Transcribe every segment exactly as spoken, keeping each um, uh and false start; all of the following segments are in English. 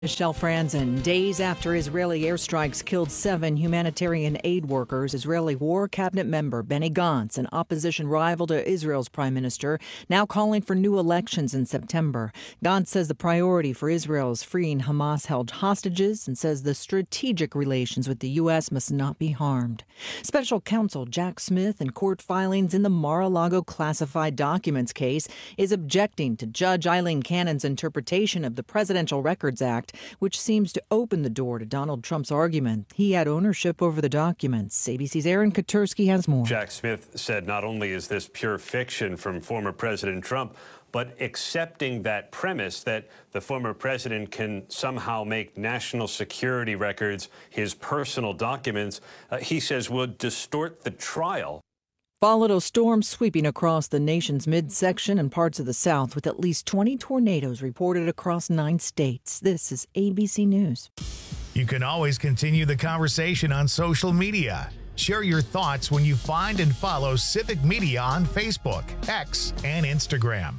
Michelle Franzen. Days after Israeli airstrikes killed seven humanitarian aid workers, Israeli War Cabinet member Benny Gantz, an opposition rival to Israel's prime minister, now calling for new elections in September. Gantz says the priority for Israel is freeing Hamas-held hostages and says the strategic relations with the U S must not be harmed. Special counsel Jack Smith, in court filings in the Mar-a-Lago classified documents case, is objecting to Judge Eileen Cannon's interpretation of the Presidential Records Act, which seems to open the door to Donald Trump's argument he had ownership over the documents. A B C's Aaron Katersky has more. Jack Smith said not only is this pure fiction from former President Trump, but accepting that premise that the former president can somehow make national security records his personal documents, uh, he says would distort the trial. Followed a storm sweeping across the nation's midsection and parts of the South, with at least twenty tornadoes reported across nine states. This is A B C News. You can always continue the conversation on social media. Share your thoughts when you find and follow Civic Media on Facebook, X, and Instagram.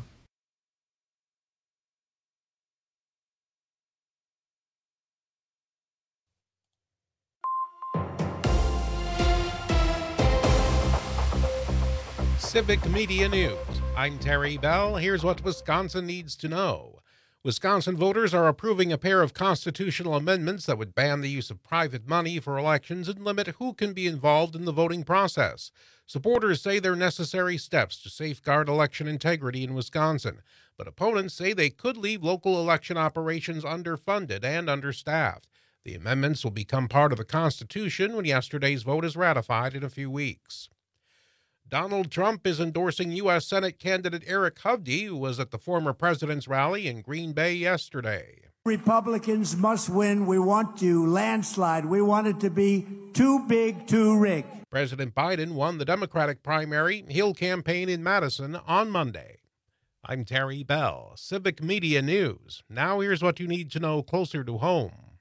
Civic Media News. I'm Terry Bell. Here's what Wisconsin needs to know. Wisconsin voters are approving a pair of constitutional amendments that would ban the use of private money for elections and limit who can be involved in the voting process. Supporters say they're necessary steps to safeguard election integrity in Wisconsin, but opponents say they could leave local election operations underfunded and understaffed. The amendments will become part of the Constitution when yesterday's vote is ratified in a few weeks. Donald Trump is endorsing U S Senate candidate Eric Hovde, who was at the former president's rally in Green Bay yesterday. Republicans must win. We want to landslide. We want it to be too big, too rigged. President Biden won the Democratic primary. He'll campaign in Madison on Monday. I'm Terry Bell, Civic Media News. Now here's what you need to know closer to home.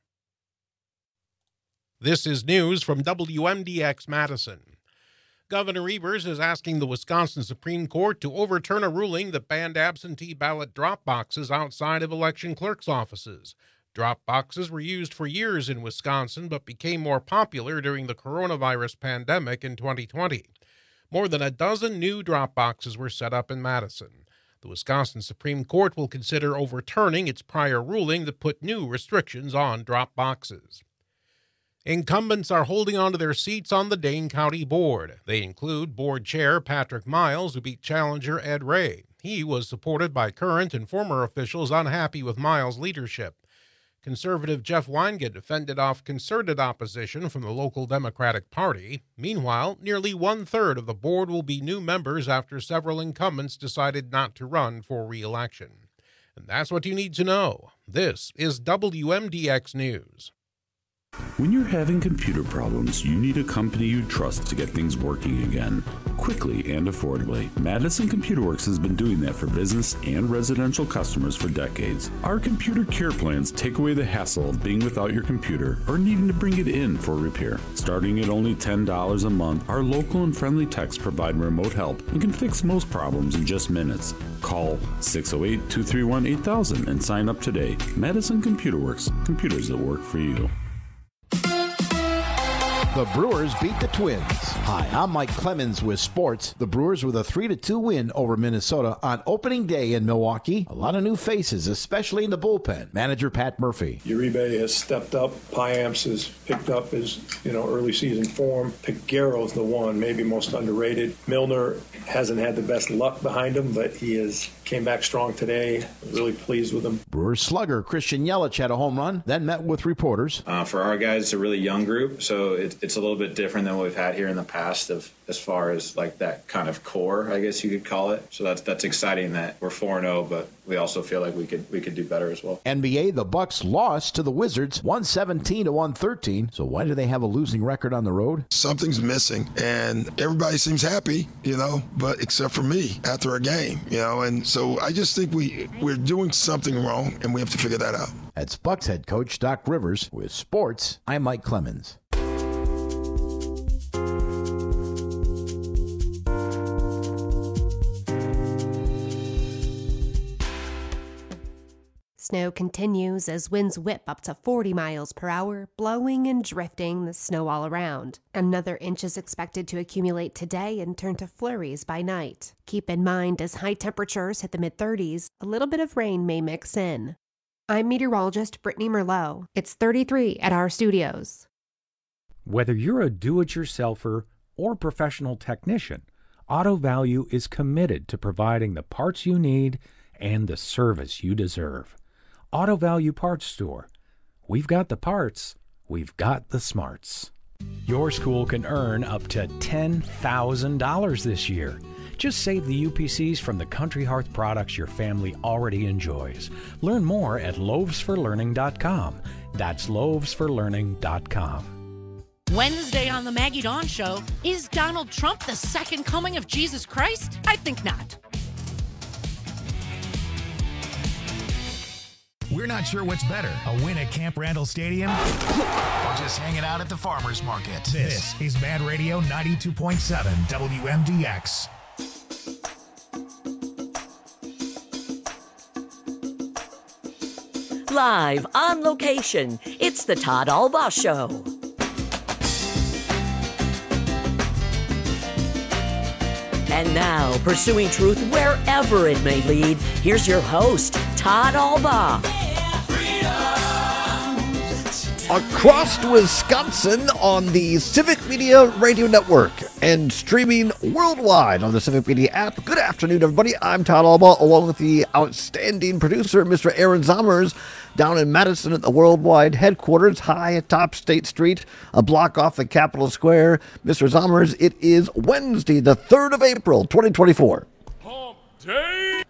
This is news from W M D X Madison. Governor Evers is asking the Wisconsin Supreme Court to overturn a ruling that banned absentee ballot drop boxes outside of election clerks' offices. Drop boxes were used for years in Wisconsin, but became more popular during the coronavirus pandemic in twenty twenty. More than a dozen new drop boxes were set up in Madison. The Wisconsin Supreme Court will consider overturning its prior ruling that put new restrictions on drop boxes. Incumbents are holding on to their seats on the Dane County Board. They include Board Chair Patrick Miles, who beat challenger Ed Ray. He was supported by current and former officials unhappy with Miles' leadership. Conservative Jeff Weingut defended off concerted opposition from the local Democratic Party. Meanwhile, nearly one-third of the board will be new members after several incumbents decided not to run for re-election. And that's what you need to know. This is W M D X News. When you're having computer problems, you need a company you trust to get things working again, quickly and affordably. Madison Computer Works has been doing that for business and residential customers for decades. Our computer care plans take away the hassle of being without your computer or needing to bring it in for repair. Starting at only ten dollars a month, our local and friendly techs provide remote help and can fix most problems in just minutes. Call six oh eight, two three one, eight thousand and sign up today. Madison Computer Works, computers that work for you. The Brewers beat the Twins. Hi, I'm Mike Clemens with sports. The Brewers with a three to two win over Minnesota on opening day in Milwaukee. A lot of new faces, especially in the bullpen. Manager Pat Murphy. Uribe has stepped up. Piamps has picked up his, you know, early season form. Piguero's the one, maybe most underrated. Milner hasn't had the best luck behind him, but he has came back strong today. Really pleased with him. Brewers slugger Christian Yelich had a home run, then met with reporters. Uh, for our guys, it's a really young group, so it, it's a little bit different than what we've had here in the past of as far as like that kind of core, I guess you could call it. So that's that's exciting that we're four and oh, but we also feel like we could we could do better as well. N B A, the Bucks lost to the Wizards one seventeen to one thirteen. So why do they have a losing record on the road? Something's missing, and everybody seems happy, you know, but except for me after a game, you know, and so I just think we we're doing something wrong, and we have to figure that out. That's Bucks head coach Doc Rivers. With sports, I'm Mike Clemens. snow continues as winds whip up to forty miles per hour, blowing and drifting the snow all around. Another inch is expected to accumulate today and turn to flurries by night. Keep in mind, as high temperatures hit the mid-thirties, a little bit of rain may mix in. I'm meteorologist Brittany Merlot. It's thirty-three at our studios. Whether you're a do-it-yourselfer or professional technician, Auto Value is committed to providing the parts you need and the service you deserve. Auto Value Parts Store. We've got the parts, we've got the smarts. Your school can earn up to ten thousand dollars this year. Just save the U P Cs from the Country Hearth products your family already enjoys. Learn more at loaves for learning dot com. That's loaves for learning dot com. Wednesday on the Maggie Dawn Show, is Donald Trump the second coming of Jesus Christ? I think not. We're not sure what's better, a win at Camp Randall Stadium or just hanging out at the farmer's market. This is Mad Radio ninety-two point seven W M D X. Live on location, it's the Todd Albaugh Show. And now, pursuing truth wherever it may lead, here's your host, Todd Albaugh. Across Wisconsin on the Civic Media Radio Network and streaming worldwide on the Civic Media app. Good afternoon, everybody. I'm Todd Albaugh, along with the outstanding producer, Mister Aaron Zommers, down in Madison at the worldwide headquarters, high atop State Street, a block off the Capitol Square. Mister Zommers, it is Wednesday, the third of April, twenty twenty-four. Hump day.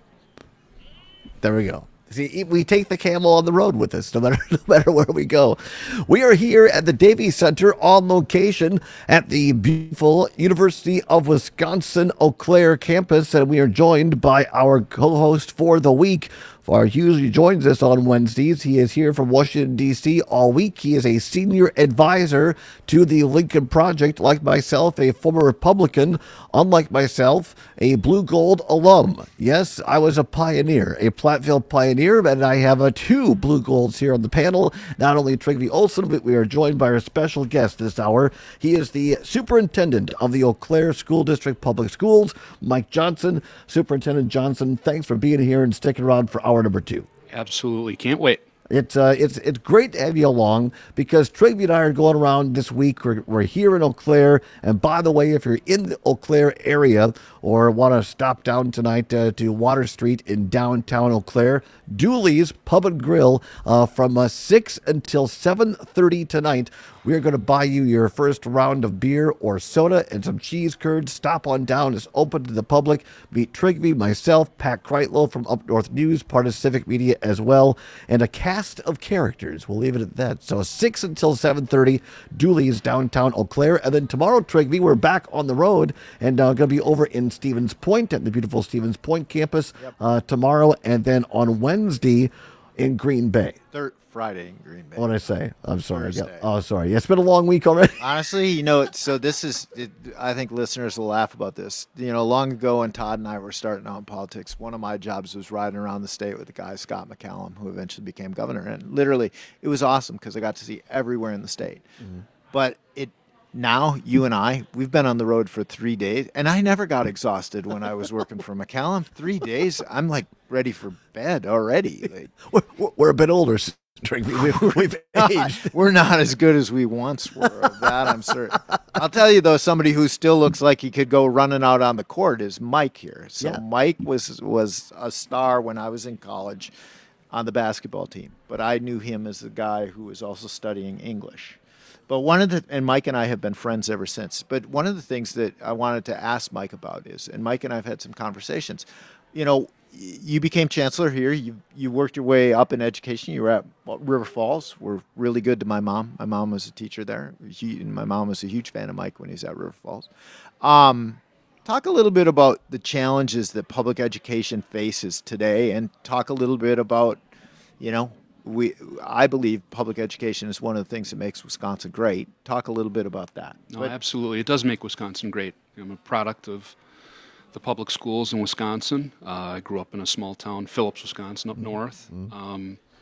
There we go. See, we take the camel on the road with us, no matter, no matter where we go. We are here at the Davie Center on location at the beautiful University of Wisconsin-Eau Claire campus, and we are joined by our co-host for the week. Far usually joins us on Wednesdays. He is here from Washington, D C all week. He is a senior advisor to the Lincoln Project, like myself, a former Republican, unlike myself, a Blue Gold alum. Yes, I was a pioneer, a Platteville pioneer, and I have uh, two Blue Golds here on the panel. Not only Trygve Olsen, but we are joined by our special guest this hour. He is the superintendent of the Eau Claire School District Public Schools, Mike Johnson. Superintendent Johnson, thanks for being here and sticking around for hour number two. Absolutely. Can't wait. It's uh, it's it's great to have you along because Trygve and I are going around this week. We're, we're here in Eau Claire. And by the way, if you're in the Eau Claire area or want to stop down tonight uh, to Water Street in downtown Eau Claire, Dooley's Pub and Grill uh, from uh, six until seven thirty tonight. We are going to buy you your first round of beer or soda and some cheese curds. Stop on down. It's open to the public. Meet Trygve, myself, Pat Kreitlow from Up North News, part of Civic Media as well, and a cast of characters. We'll leave it at that. So six until seven thirty, Dooley's downtown Eau Claire. And then tomorrow, Trygve, we're back on the road and uh, going to be over in Stevens Point at the beautiful Stevens Point campus yep. uh, tomorrow. And then on Wednesday in Green Bay. Third Friday in Green Bay. What did I say? I'm sorry. I got, oh, sorry. It's been a long week already. Honestly, you know, so this is, it, I think listeners will laugh about this. You know, long ago when Todd and I were starting out in politics, one of my jobs was riding around the state with the guy, Scott McCallum, who eventually became governor. And literally, it was awesome because I got to see everywhere in the state. Mm-hmm. But it, now, you and I, we've been on the road for three days, and I never got exhausted when I was working for McCallum. Three days, I'm like ready for bed already. Like, we're, we're a bit older. We've, we've aged. We're not as good as we once were. Of that, I'm certain. I'll tell you, though, somebody who still looks like he could go running out on the court is Mike here. So yeah. Mike was was a star when I was in college on the basketball team, but I knew him as the guy who was also studying English. But one of the, and Mike and I have been friends ever since. But one of the things that I wanted to ask Mike about is, and Mike and I have had some conversations, you know, you became chancellor here. You you worked your way up in education. You were at River Falls. Were really good to my mom. My mom was a teacher there. He, and my mom was a huge fan of Mike when he was at River Falls. Um, talk a little bit about the challenges that public education faces today, and talk a little bit about, you know, we I believe public education is one of the things that makes Wisconsin great. Talk a little bit about that. No, but, absolutely. It does make Wisconsin great. I'm a product of the public schools in Wisconsin. Uh, I grew up in a small town, Phillips, Wisconsin, up north. Mm-hmm. Um,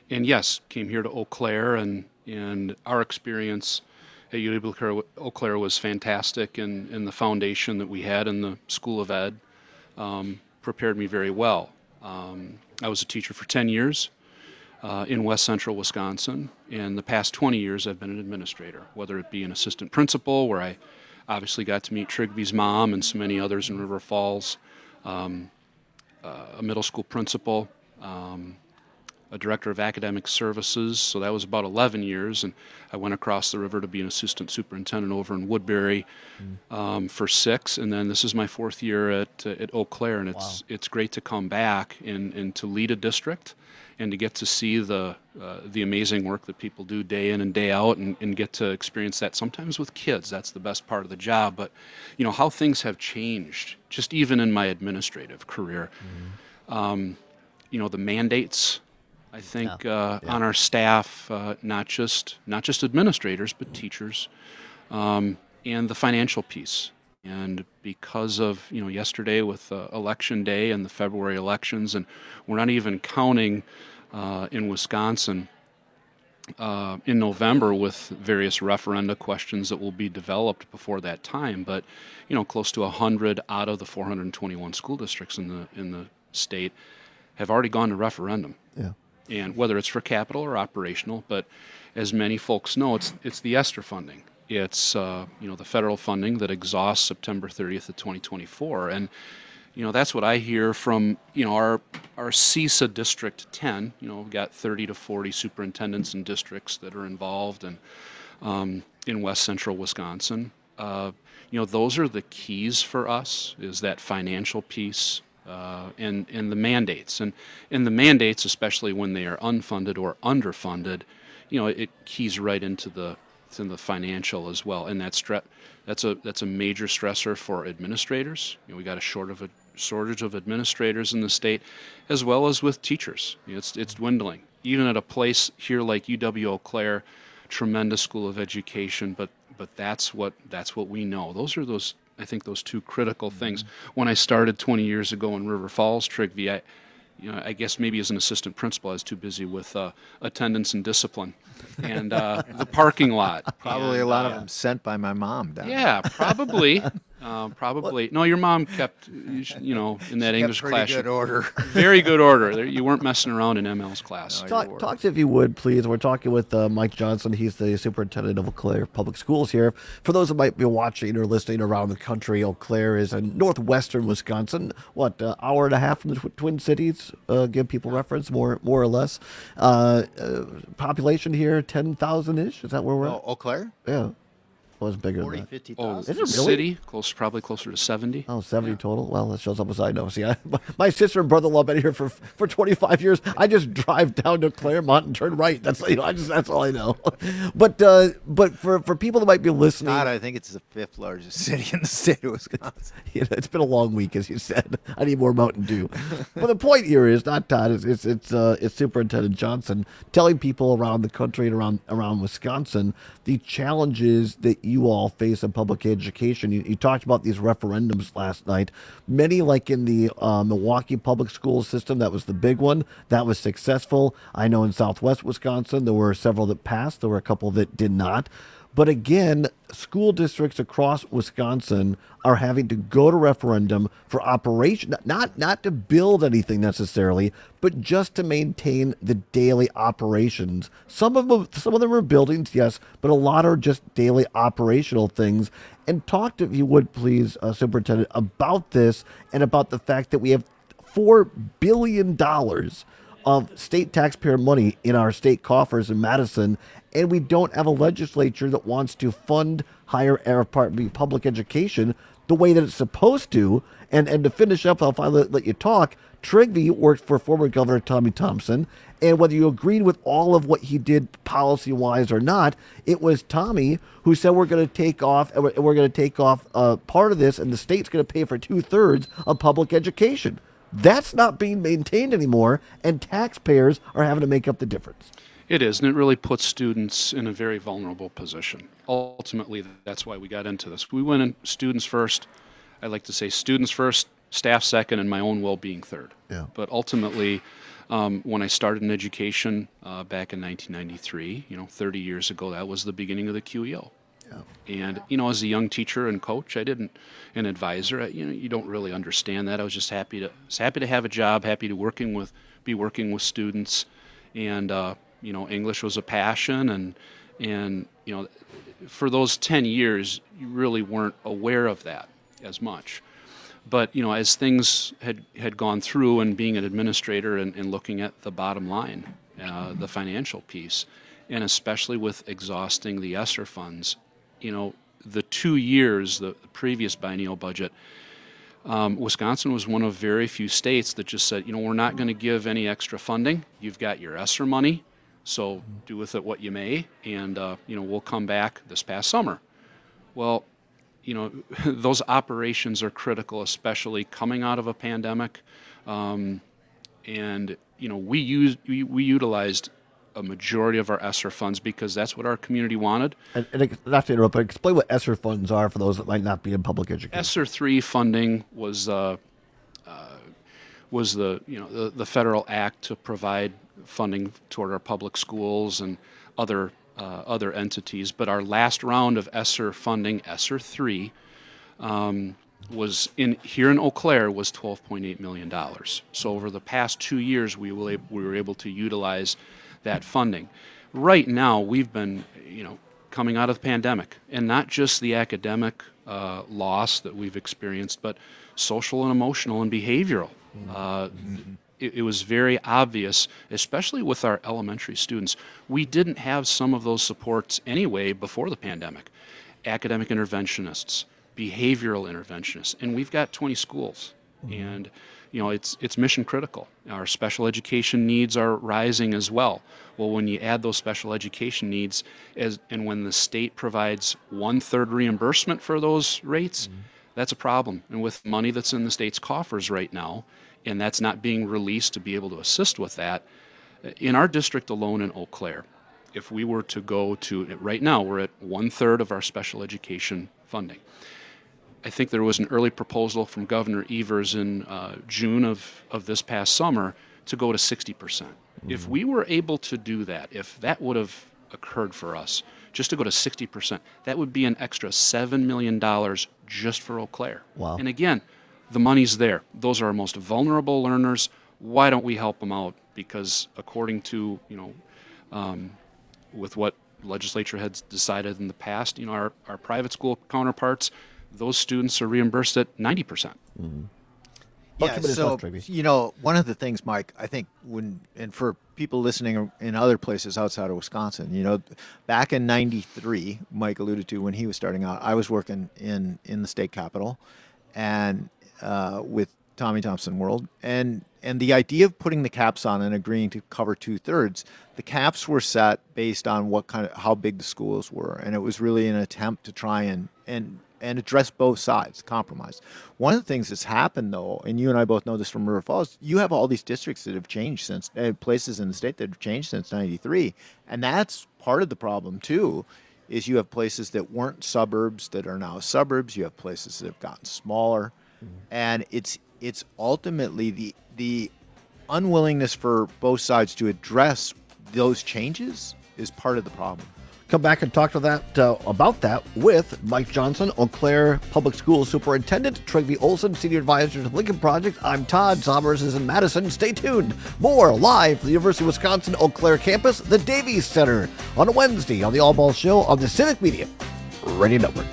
and yes, came here to Eau Claire, and, and our experience at U W Eau Claire was fantastic, and, and the foundation that we had in the School of Ed um, prepared me very well. Um, I was a teacher for ten years uh, in West Central Wisconsin, and the past twenty years I've been an administrator, whether it be an assistant principal, where I obviously got to meet Trigvy's mom and so many others in River Falls, um, uh, a middle school principal, um, a director of academic services, so that was about eleven years, and I went across the river to be an assistant superintendent over in Woodbury um, for six, and then this is my fourth year at uh, at Eau Claire, and it's wow. it's great to come back and, and to lead a district and to get to see the uh, the amazing work that people do day in and day out, and, and get to experience that sometimes with kids. That's the best part of the job, but you know how things have changed, just even in my administrative career. Mm-hmm. Um, you know, the mandates, I think, yeah. Uh, yeah. on our staff, uh, not just not just administrators, but teachers, um, and the financial piece. And because of, you know, yesterday with uh, election day and the February elections, and we're not even counting uh, in Wisconsin uh, in November with various referenda questions that will be developed before that time. But, you know, close to one hundred out of the four hundred twenty-one school districts in the in the state have already gone to referendum. Yeah. And whether it's for capital or operational, but as many folks know, it's it's the ESSER funding. It's uh, you know the federal funding that exhausts September thirtieth of twenty twenty-four, and you know that's what I hear from you know our our C I S A District ten. You know we've got thirty to forty superintendents and districts that are involved, and um, in West Central Wisconsin, uh, you know those are the keys for us. Is that financial piece. Uh, and, and the mandates. And, and the mandates, especially when they are unfunded or underfunded, you know, it keys right into the into the financial as well. And that's stre- that's a that's a major stressor for administrators. You know, we got a short of a shortage of administrators in the state, as well as with teachers. You know, it's it's dwindling. Even at a place here like U W Eau Claire, tremendous school of education, but but that's what that's what we know. Those are those I think those two critical things. When I started twenty years ago in River Falls, Trigby, I, you know, I guess maybe as an assistant principal, I was too busy with uh, attendance and discipline, and uh, the parking lot. Probably and, a lot uh, of them sent by my mom down Yeah, probably. Uh, probably. No, your mom kept, you know, in that She English kept class. pretty good order. Very good order. There- You weren't messing around in M L's class. Talk, talk to, if you would, please. We're talking with uh, Mike Johnson. He's the superintendent of Eau Claire Public Schools here. For those who might be watching or listening around the country, Eau Claire is in northwestern Wisconsin. What, uh, hour and a half from the tw- Twin Cities? Uh, give people reference, more more or less. Uh, uh, population here, ten thousand-ish? Is that where we're Oh, at? Eau Claire? Yeah. It was bigger forty, than that. fifty Oh, thousand. Is it the really? city, close, probably closer to seventy. Oh, seventy total? Well, that shows up as I know. See, I, my sister and brother-in-law have been here for for twenty-five years. I just drive down to Claremont and turn right. That's you know, I just that's all I know. But uh, but for, for people that might be listening, God, I think it's the fifth largest city in the state of Wisconsin. you know, it's been a long week, as you said. I need more Mountain Dew. But the point here is not Todd. It's it's it's, uh, it's Superintendent Johnson telling people around the country and around around Wisconsin the challenges that you all face in public education. You, you talked about these referendums last night. Many, like in the uh, Milwaukee public school system, that was the big one. That was successful. I know in Southwest Wisconsin there were several that passed. There were a couple that did not. But again, school districts across Wisconsin are having to go to referendum for operation, not not to build anything necessarily, but just to maintain the daily operations. Some of them, some of them are buildings, yes, but a lot are just daily operational things. And talk to, if you would please, uh, Superintendent, about this and about the fact that we have four billion dollars of state taxpayer money in our state coffers in Madison, and we don't have a legislature that wants to fund higher air part B public education the way that it's supposed to. And and to finish up, I'll finally let, let you talk. Trigby worked for former Governor Tommy Thompson, and whether you agreed with all of what he did policy-wise or not, it was Tommy who said we're going to take off, and we're, we're going to take off uh, part of this, and the state's going to pay for two-thirds of public education. That's not being maintained anymore, and taxpayers are having to make up the difference. It is, and it really puts students in a very vulnerable position. Ultimately, that's why we got into this. We went in students first. I like to say students first, staff second, and my own well-being third. Yeah. But ultimately, Um, when I started in education uh, back in nineteen ninety-three, you know, thirty years ago, that was the beginning of the Q E O. Yeah. And, you know, as a young teacher and coach, I didn't, an advisor, I, you know, you don't really understand that. I was just happy to, was happy to have a job, happy to working with, be working with students. And, uh, you know, English was a passion. And, and, you know, for those ten years, you really weren't aware of that as much. But, you know, as things had, had gone through and being an administrator and, and looking at the bottom line, uh, the financial piece, and especially with exhausting the ESSER funds, you know, the two years, the, the previous biennial budget, um, Wisconsin was one of very few states that just said, you know, we're not going to give any extra funding. You've got your ESSER money, so do with it what you may, and, uh, you know, we'll come back this past summer. Well, you know, those operations are critical, especially coming out of a pandemic. Um, and, you know, we, used, we, we utilized a majority of our ESSER funds because that's what our community wanted. And, and not to interrupt, but explain what ESSER funds are for those that might not be in public education. ESSER three funding was uh, uh, was the, you know, the, the federal act to provide funding toward our public schools and other Uh, other entities, but our last round of ESSER funding, ESSER three, um, was in here in Eau Claire was twelve point eight million dollars. So over the past two years, we were able, we were able to utilize that funding. Right now, we've been, you know, coming out of the pandemic, and not just the academic uh, loss that we've experienced, but social and emotional and behavioral. Uh, mm-hmm. It, it was very obvious, especially with our elementary students. We didn't have some of those supports anyway before the pandemic. Academic interventionists, behavioral interventionists, and we've got twenty schools. Mm-hmm. And, you know, it's it's mission critical. Our special education needs are rising as well. Well, when you add those special education needs, as and when the state provides one-third reimbursement for those rates, mm-hmm. that's a problem. And with money that's in the state's coffers right now, and that's not being released to be able to assist with that. In our district alone in Eau Claire, if we were to go to, right now we're at one-third of our special education funding. I think there was an early proposal from Governor Evers in uh, June of, of this past summer to go to sixty percent. Mm-hmm. If we were able to do that, if that would have occurred for us, just to go to sixty percent, that would be an extra seven million dollars just for Eau Claire. Wow. And again, the money's there. Those are our most vulnerable learners. Why don't we help them out? Because according to, you know, um, with what legislature has decided in the past, you know, our, our private school counterparts, those students are reimbursed at ninety percent. Mm-hmm. Yeah, so, you know, one of the things, Mike, I think when, and for people listening in other places outside of Wisconsin, you know, back in ninety-three, Mike alluded to when he was starting out, I was working in, in the state capitol and uh, with Tommy Thompson World. And, and the idea of putting the caps on and agreeing to cover two thirds, the caps were set based on what kind of, how big the schools were. And it was really an attempt to try and, and, and address both sides, compromise. One of the things that's happened, though, and you and I both know this from River Falls, you have all these districts that have changed since, uh, places in the state that have changed since ninety-three. And that's part of the problem, too, is you have places that weren't suburbs that are now suburbs. You have places that have gotten smaller. Mm-hmm. And it's it's ultimately the the unwillingness for both sides to address those changes is part of the problem. Come back and talk to that uh, about that with Mike Johnson, Eau Claire Public Schools Superintendent, Trygve Olsen, Senior Advisor to the Lincoln Project. I'm Todd Sommers is in Madison. Stay tuned. More live from the University of Wisconsin Eau Claire campus, the Davies Center, on a Wednesday on the All Ball Show on the Civic Media Radio Network.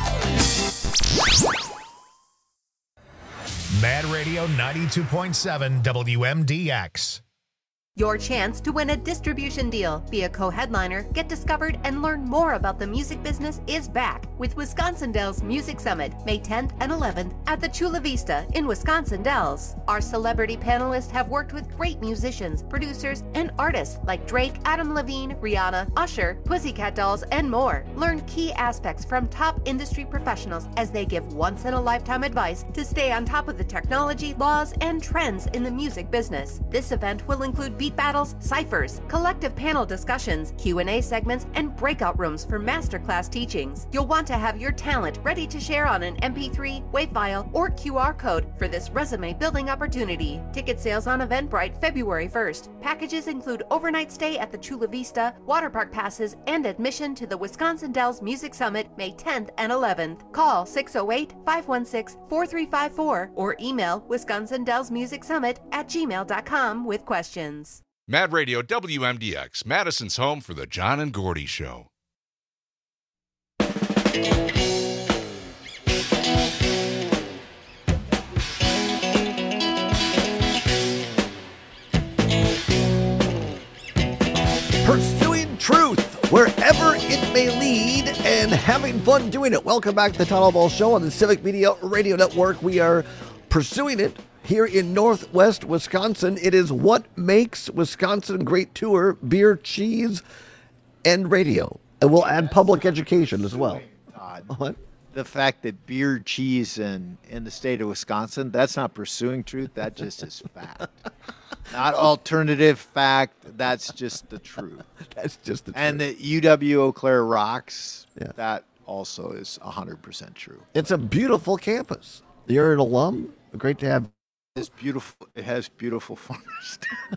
Mad Radio ninety-two point seven W M D X. Your chance to win a distribution deal, be a co-headliner, get discovered, and learn more about the music business is back with Wisconsin Dells Music Summit, May tenth and eleventh at the Chula Vista in Wisconsin Dells. Our celebrity panelists have worked with great musicians, producers, and artists like Drake, Adam Levine, Rihanna, Usher, Pussycat Dolls, and more. Learn key aspects from top industry professionals as they give once-in-a-lifetime advice to stay on top of the technology, laws, and trends in the music business. This event will include beat battles, ciphers, collective panel discussions, Q and A segments, and breakout rooms for masterclass teachings. You'll want to have your talent ready to share on an M P three, WAV file, or Q R code for this resume building opportunity. Ticket sales on Eventbrite February first. Packages include overnight stay at the Chula Vista, water park passes, and admission to the Wisconsin Dells Music Summit May tenth and eleventh. Call six oh eight, five one six, four three five four or email Wisconsin Dells Music Summit at gmail dot com with questions. Mad Radio W M D X, Madison's home for the John and Gordy Show. Pursuing truth wherever it may lead and having fun doing it. Welcome back to the Todd Ball Show on the Civic Media Radio Network. We are pursuing it here in Northwest Wisconsin. It is What Makes Wisconsin Great Tour, beer, cheese, and radio. And we'll add public education as well. Todd, what? The fact that beer, cheese, and in the state of Wisconsin, that's not pursuing truth. That just is fact. Not alternative fact. That's just the truth. That's just the truth. And that U W Eau Claire rocks, yeah. That also is one hundred percent true. It's a beautiful campus. You're an alum. Great to have. It's beautiful. It has beautiful farmers.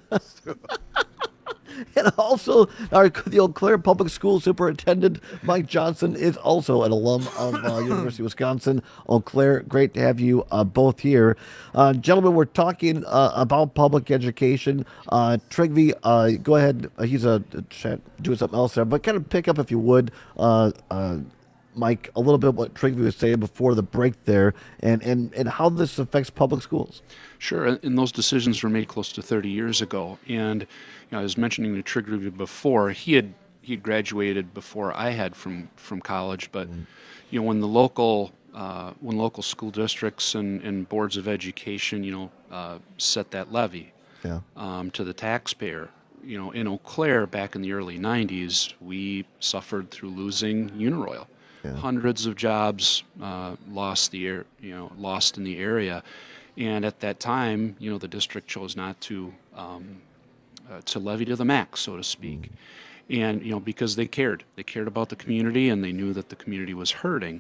And also, our the Eau Claire Public School Superintendent, Mike Johnson, is also an alum of uh, University of Wisconsin. Eau Claire, great to have you uh, both here. Uh, gentlemen, we're talking uh, about public education. Uh, Trygve, uh, go ahead. He's uh, doing something else there, but kind of pick up, if you would, uh, uh, Mike, a little bit what Trygve was saying before the break there, and, and, and how this affects public schools. Sure, and those decisions were made close to thirty years ago. And you know, I was mentioning to Trygve before, he had he had graduated before I had from, from college, but mm. you know, when the local uh, when local school districts and, and boards of education, you know, uh, set that levy yeah. um, to the taxpayer. You know, in Eau Claire back in the early nineties, we suffered through losing Uniroyal. Yeah. Hundreds of jobs uh, lost the air, you know, lost in the area, and at that time, you know, the district chose not to um, uh, to levy to the max, so to speak, mm. and you know, because they cared, they cared about the community, and they knew that the community was hurting.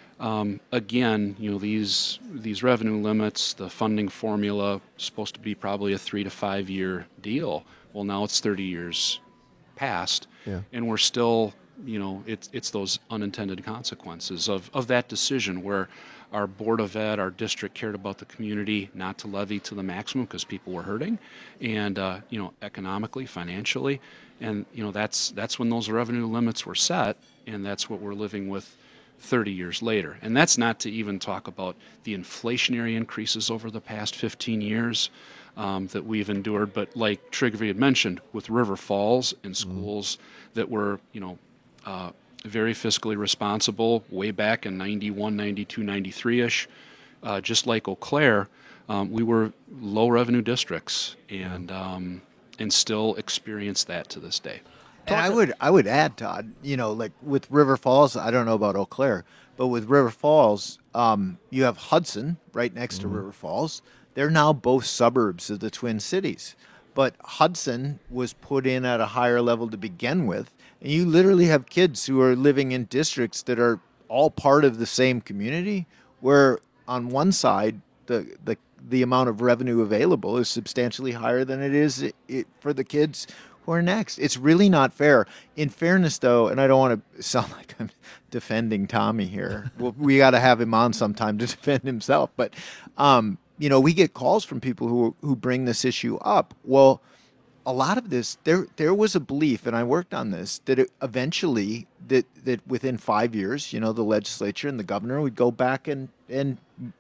Um, again, you know, these these revenue limits, the funding formula, supposed to be probably a three to five year deal. Well, now it's thirty years past, yeah. and we're still. You know, it's it's those unintended consequences of, of that decision where our Board of Ed, our district cared about the community not to levy to the maximum because people were hurting, and uh, you know, economically, financially, and you know, that's that's when those revenue limits were set, and that's what we're living with thirty years later. And that's not to even talk about the inflationary increases over the past fifteen years um, that we've endured. But like Trygve had mentioned, with River Falls and schools mm. that were, you know, Uh, very fiscally responsible way back in ninety-one, ninety-two, ninety-three-ish. Uh, just like Eau Claire, um, we were low revenue districts and um, and still experience that to this day. And I would I would add, Todd, you know, like with River Falls, I don't know about Eau Claire, but with River Falls, um, you have Hudson right next mm-hmm. to River Falls. They're now both suburbs of the Twin Cities. But Hudson was put in at a higher level to begin with. And you literally have kids who are living in districts that are all part of the same community, where on one side, the the, the amount of revenue available is substantially higher than it is it, it, for the kids who are next. It's really not fair. In fairness, though, and I don't want to sound like I'm defending Tommy here. Well, we got to have him on sometime to defend himself. But, um, you know, we get calls from people who who bring this issue up. Well, a lot of this, there there was a belief, and I worked on this, that it eventually, that, that within five years, you know, the legislature and the governor would go back and, and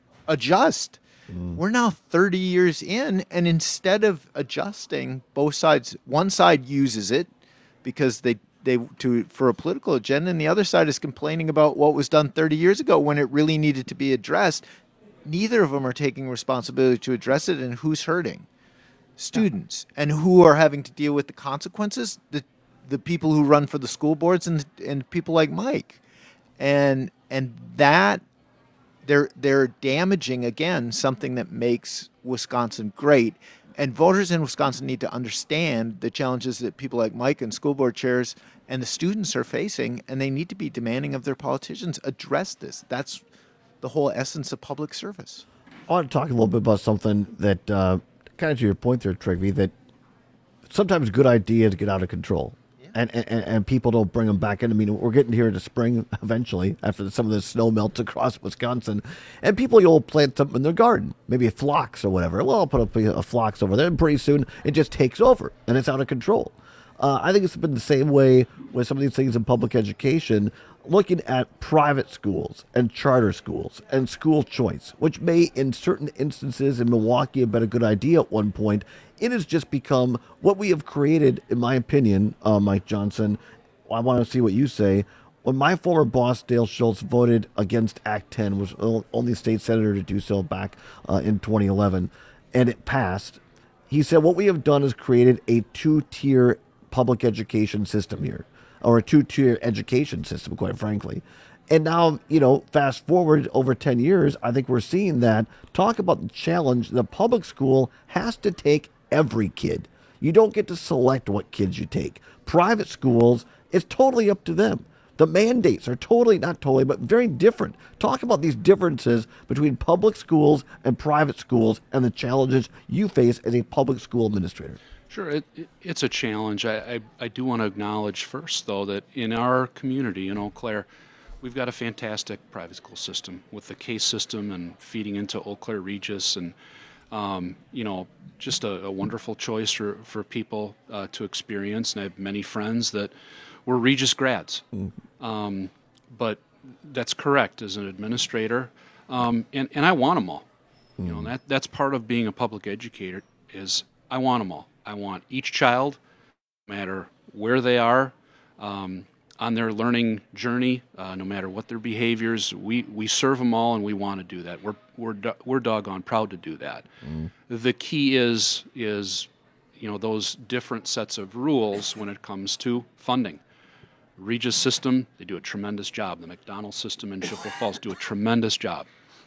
adjust. Mm. We're now thirty years in, and instead of adjusting, both sides, one side uses it because they, they to for a political agenda, and the other side is complaining about what was done thirty years ago when it really needed to be addressed. Neither of them are taking responsibility to address it, and who's hurting? Students. And who are having to deal with the consequences? The the people who run for the school boards and and people like Mike. And and that they're they're damaging again something that makes Wisconsin great. and voters in Wisconsin need to understand the challenges that people like Mike and school board chairs and the students are facing, and they need to be demanding of their politicians address this. That's the whole essence of public service. I want to talk a little bit about something that, uh, kind of to your point there, Trygve, that sometimes good ideas get out of control. And, and and people don't bring them back in. I mean, we're getting here in the spring eventually after some of the snow melts across Wisconsin. And people, you'll plant something in their garden, maybe a phlox or whatever. Well, I'll put up a phlox over there, and pretty soon it just takes over, and it's out of control. Uh, I think it's been the same way with some of these things in public education, looking at private schools and charter schools and school choice, which may in certain instances in Milwaukee have been a good idea at one point. It has just become what we have created, in my opinion, uh, Mike Johnson. I want to see what you say. When my former boss, Dale Schultz, voted against Act ten, was the only state senator to do so back uh, in twenty eleven, and it passed, he said, what we have done is created a two-tier public education system here, or a two-tier education system, quite frankly. And now, you know, fast forward over ten years, I think we're seeing that. Talk about the challenge. The public school has to take every kid. You don't get to select what kids you take. Private schools, it's totally up to them. The mandates are totally, not totally, but very different. Talk about these differences between public schools and private schools and the challenges you face as a public school administrator. Sure, it, it, it's a challenge. I, I, I do want to acknowledge first, though, that in our community in Eau Claire, we've got a fantastic private school system with the CASE system and feeding into Eau Claire Regis, and um, you know, just a, a wonderful choice for for people uh, to experience. And I have many friends that were Regis grads, mm-hmm. um, but that's correct as an administrator, um, and and I want them all. Mm-hmm. You know, that that's part of being a public educator is I want them all. I want each child, no matter where they are. Um, on their learning journey, uh, no matter what their behaviors, we, we serve them all, and we want to do that. We're we're do- we're doggone proud to do that. Mm. The key is is you know those different sets of rules when it comes to funding. Regis system, they do a tremendous job. The McDonald system in Chippewa Falls do a tremendous job.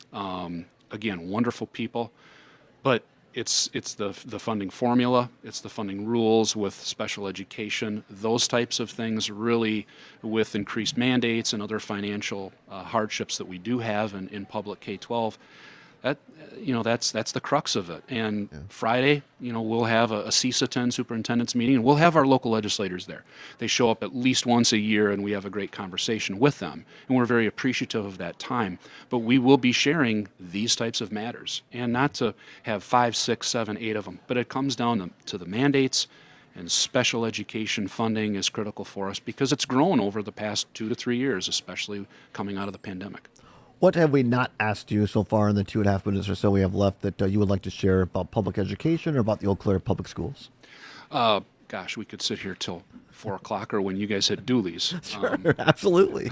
Um, again, wonderful people, but It's it's the the funding formula, it's the funding rules with special education, those types of things really with increased mandates and other financial uh, hardships that we do have in, in public K twelve. That you know that's that's the crux of it. And yeah. Friday, you know, we'll have a, a C I S A ten superintendent's meeting, and we'll have our local legislators there. They show up at least once a year, and we have a great conversation with them, and we're very appreciative of that time. But we will be sharing these types of matters, and not to have five, six, seven, eight of them. But it comes down to, to the mandates, and special education funding is critical for us because it's grown over the past two to three years, especially coming out of the pandemic. What have we not asked you so far in the two and a half minutes or so we have left that uh, you would like to share about public education or about the Eau Claire Public Schools? Uh, gosh, we could sit here till four o'clock or when you guys hit Dooley's. Sure, um, absolutely.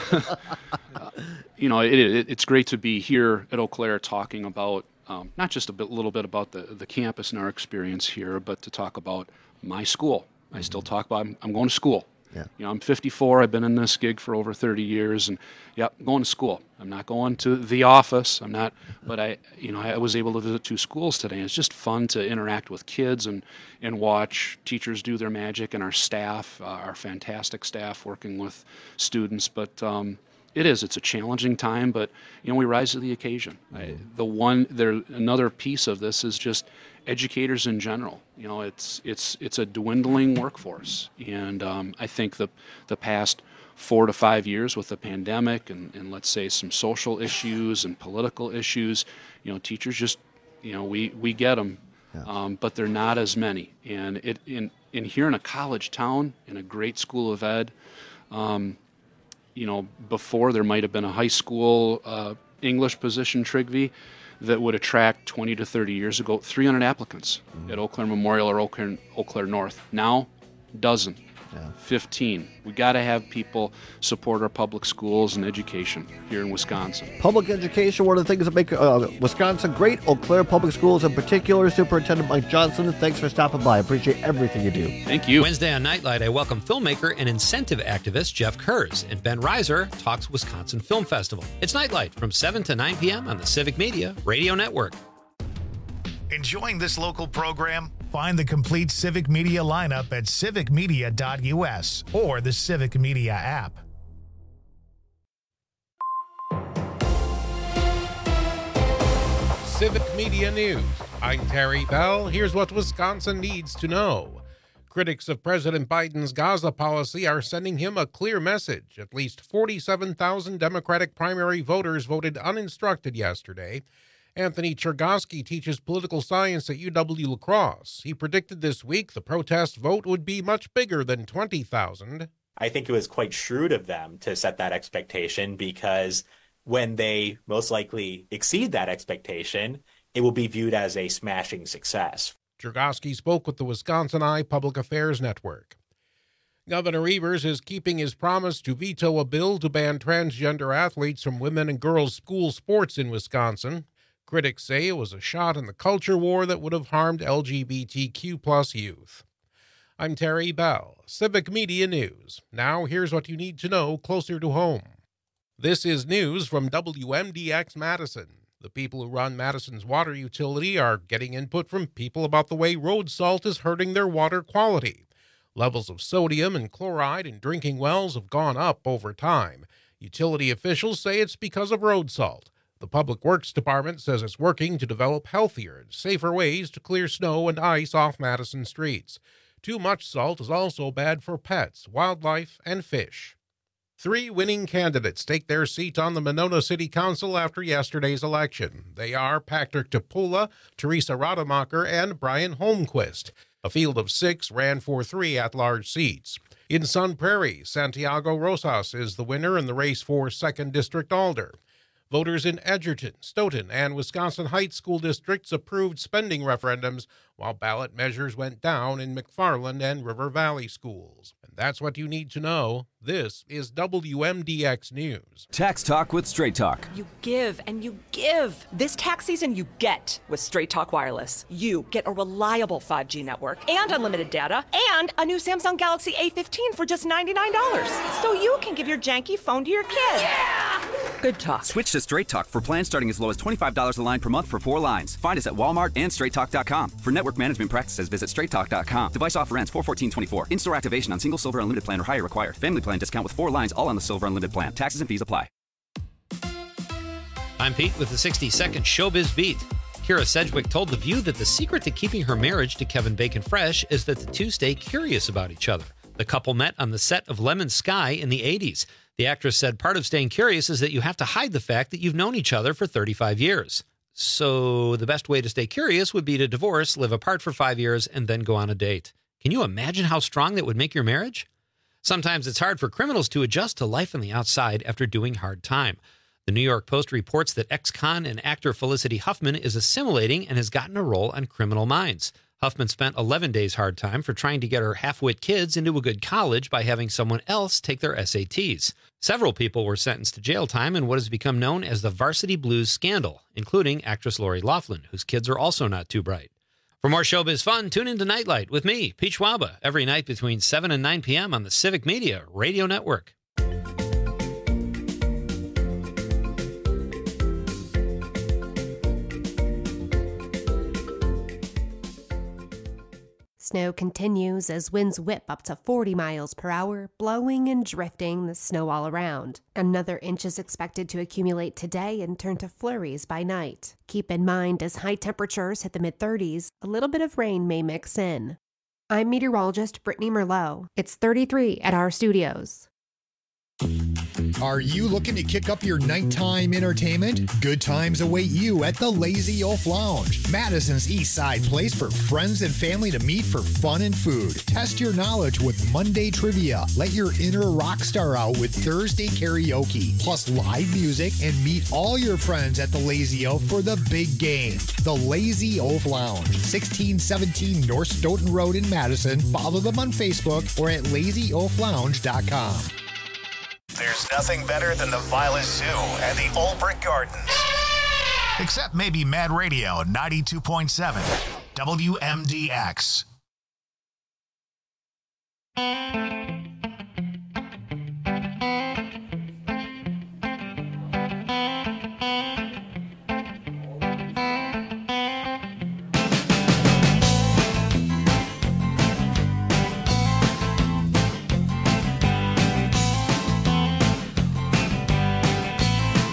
uh, you know, it, it, it's great to be here at Eau Claire talking about um, not just a bit, little bit about the, the campus and our experience here, but to talk about my school. Mm-hmm. I still talk about I'm, I'm going to school. Yeah. You know, I'm fifty-four. I've been in this gig for over thirty years, and yep, I'm going to school. I'm not going to the office. I'm not, but I, you know, I was able to visit two schools today. It's just fun to interact with kids and and watch teachers do their magic, and our staff, uh, our fantastic staff, working with students. But um, it is. It's a challenging time, but you know, we rise to the occasion. I, the one there, another piece of this is just educators in general. You know, it's it's it's a dwindling workforce, and um, I think the the past four to five years with the pandemic and, and let's say some social issues and political issues, you know, teachers just, you know, we we get them, yeah. um, but they're not as many. And it in in here in a college town in a great school of ed, um, you know, before there might have been a high school uh, English position, Trygve, that would attract twenty to thirty years ago, three hundred applicants mm-hmm. at Eau Claire Memorial or Eau Claire, Eau Claire North. Now, dozen, yeah. fifteen. We got to have people support our public schools and education here in Wisconsin. Public education, one of the things that make uh, Wisconsin great. Eau Claire Public Schools in particular. Superintendent Mike Johnson, thanks for stopping by. I appreciate everything you do. Thank you. Wednesday on Nightlight, I welcome filmmaker and incentive activist Jeff Kurz, and Ben Reiser talks Wisconsin Film Festival. It's Nightlight from seven to nine p.m. on the Civic Media Radio Network. Enjoying this local program? Find the complete Civic Media lineup at civic media dot u s or the Civic Media app. Civic Media News. I'm Terry Bell. Here's what Wisconsin needs to know. Critics of President Biden's Gaza policy are sending him a clear message. At least forty-seven thousand Democratic primary voters voted uninstructed yesterday. Anthony Chergosky teaches political science at U W-La Crosse. He predicted this week the protest vote would be much bigger than twenty thousand. I think it was quite shrewd of them to set that expectation, because when they most likely exceed that expectation, it will be viewed as a smashing success. Chergosky spoke with the Wisconsin Eye Public Affairs Network. Governor Evers is keeping his promise to veto a bill to ban transgender athletes from women and girls' school sports in Wisconsin. Critics say it was a shot in the culture war that would have harmed L G B T Q plus youth. I'm Terry Bell, Civic Media News. Now here's what you need to know closer to home. This is news from W M D X Madison. The people who run Madison's water utility are getting input from people about the way road salt is hurting their water quality. Levels of sodium and chloride in drinking wells have gone up over time. Utility officials say it's because of road salt. The Public Works Department says it's working to develop healthier and safer ways to clear snow and ice off Madison streets. Too much salt is also bad for pets, wildlife, and fish. Three winning candidates take their seat on the Monona City Council after yesterday's election. They are Patrick Tapula, Teresa Rademacher, and Brian Holmquist. A field of six ran for three at-large seats. In Sun Prairie, Santiago Rosas is the winner in the race for second District Alder. Voters in Edgerton, Stoughton, and Wisconsin Heights school districts approved spending referendums, while ballot measures went down in McFarland and River Valley schools. And that's what you need to know. This is W M D X News. Tax Talk with Straight Talk. You give and you give. This tax season, you get with Straight Talk Wireless. You get a reliable five G network and unlimited data and a new Samsung Galaxy A fifteen for just ninety-nine dollars. So you can give your janky phone to your kid. Yeah! Good talk. Switch to Straight Talk for plans starting as low as twenty-five dollars a line per month for four lines. Find us at Walmart and straight talk dot com. For network management practices, visit straight talk dot com. Device offer ends four fourteen twenty-four. In-store activation on single Silver Unlimited plan or higher required. Family plan discount with four lines all on the Silver Unlimited plan. Taxes and fees apply. I'm Pete with the sixty second Showbiz Beat. Kira Sedgwick told The View that the secret to keeping her marriage to Kevin Bacon fresh is that the two stay curious about each other. The couple met on the set of Lemon Sky in the eighties. The actress said part of staying curious is that you have to hide the fact that you've known each other for thirty-five years. So the best way to stay curious would be to divorce, live apart for five years, and then go on a date. Can you imagine how strong that would make your marriage? Sometimes it's hard for criminals to adjust to life on the outside after doing hard time. The New York Post reports that ex-con and actor Felicity Huffman is assimilating and has gotten a role on Criminal Minds. Huffman spent eleven days hard time for trying to get her half-wit kids into a good college by having someone else take their S A Ts. Several people were sentenced to jail time in what has become known as the Varsity Blues scandal, including actress Lori Loughlin, whose kids are also not too bright. For more showbiz fun, tune into Nightlight with me, Pete Schwaba, every night between seven and nine p.m. on the Civic Media Radio Network. Snow continues as winds whip up to forty miles per hour, blowing and drifting the snow all around. Another inch is expected to accumulate today and turn to flurries by night. Keep in mind, as high temperatures hit the mid thirties, a little bit of rain may mix in. I'm meteorologist Brittany Merlot. It's thirty-three at our studios. Are you looking to kick up your nighttime entertainment? Good times await you at the Lazy Oaf Lounge, Madison's East Side place for friends and family to meet for fun and food. Test your knowledge with Monday trivia. Let your inner rock star out with Thursday karaoke, plus live music, and meet all your friends at the Lazy Oaf for the big game. The Lazy Oaf Lounge, sixteen seventeen North Stoughton Road in Madison. Follow them on Facebook or at lazy oaf lounge dot com. There's nothing better than the Violet Zoo and the Old Brick Gardens. Except maybe Mad Radio ninety-two point seven W M D X.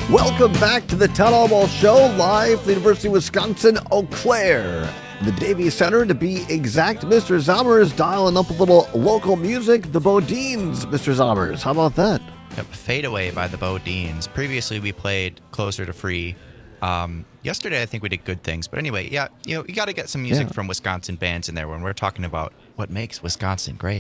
Welcome back to the Todd Albaugh Show, live from the University of Wisconsin, Eau Claire. The Davies Center, to be exact. Mister Zommers dialing up a little local music. The Bodines, Mister Zommers. How about that? Yep, Fade Away by the Bodines. Previously, we played Closer to Free. Um, yesterday, I think we did Good Things. But anyway, yeah, you know, you got to get some music Yeah. from Wisconsin bands in there when we're talking about what makes Wisconsin great.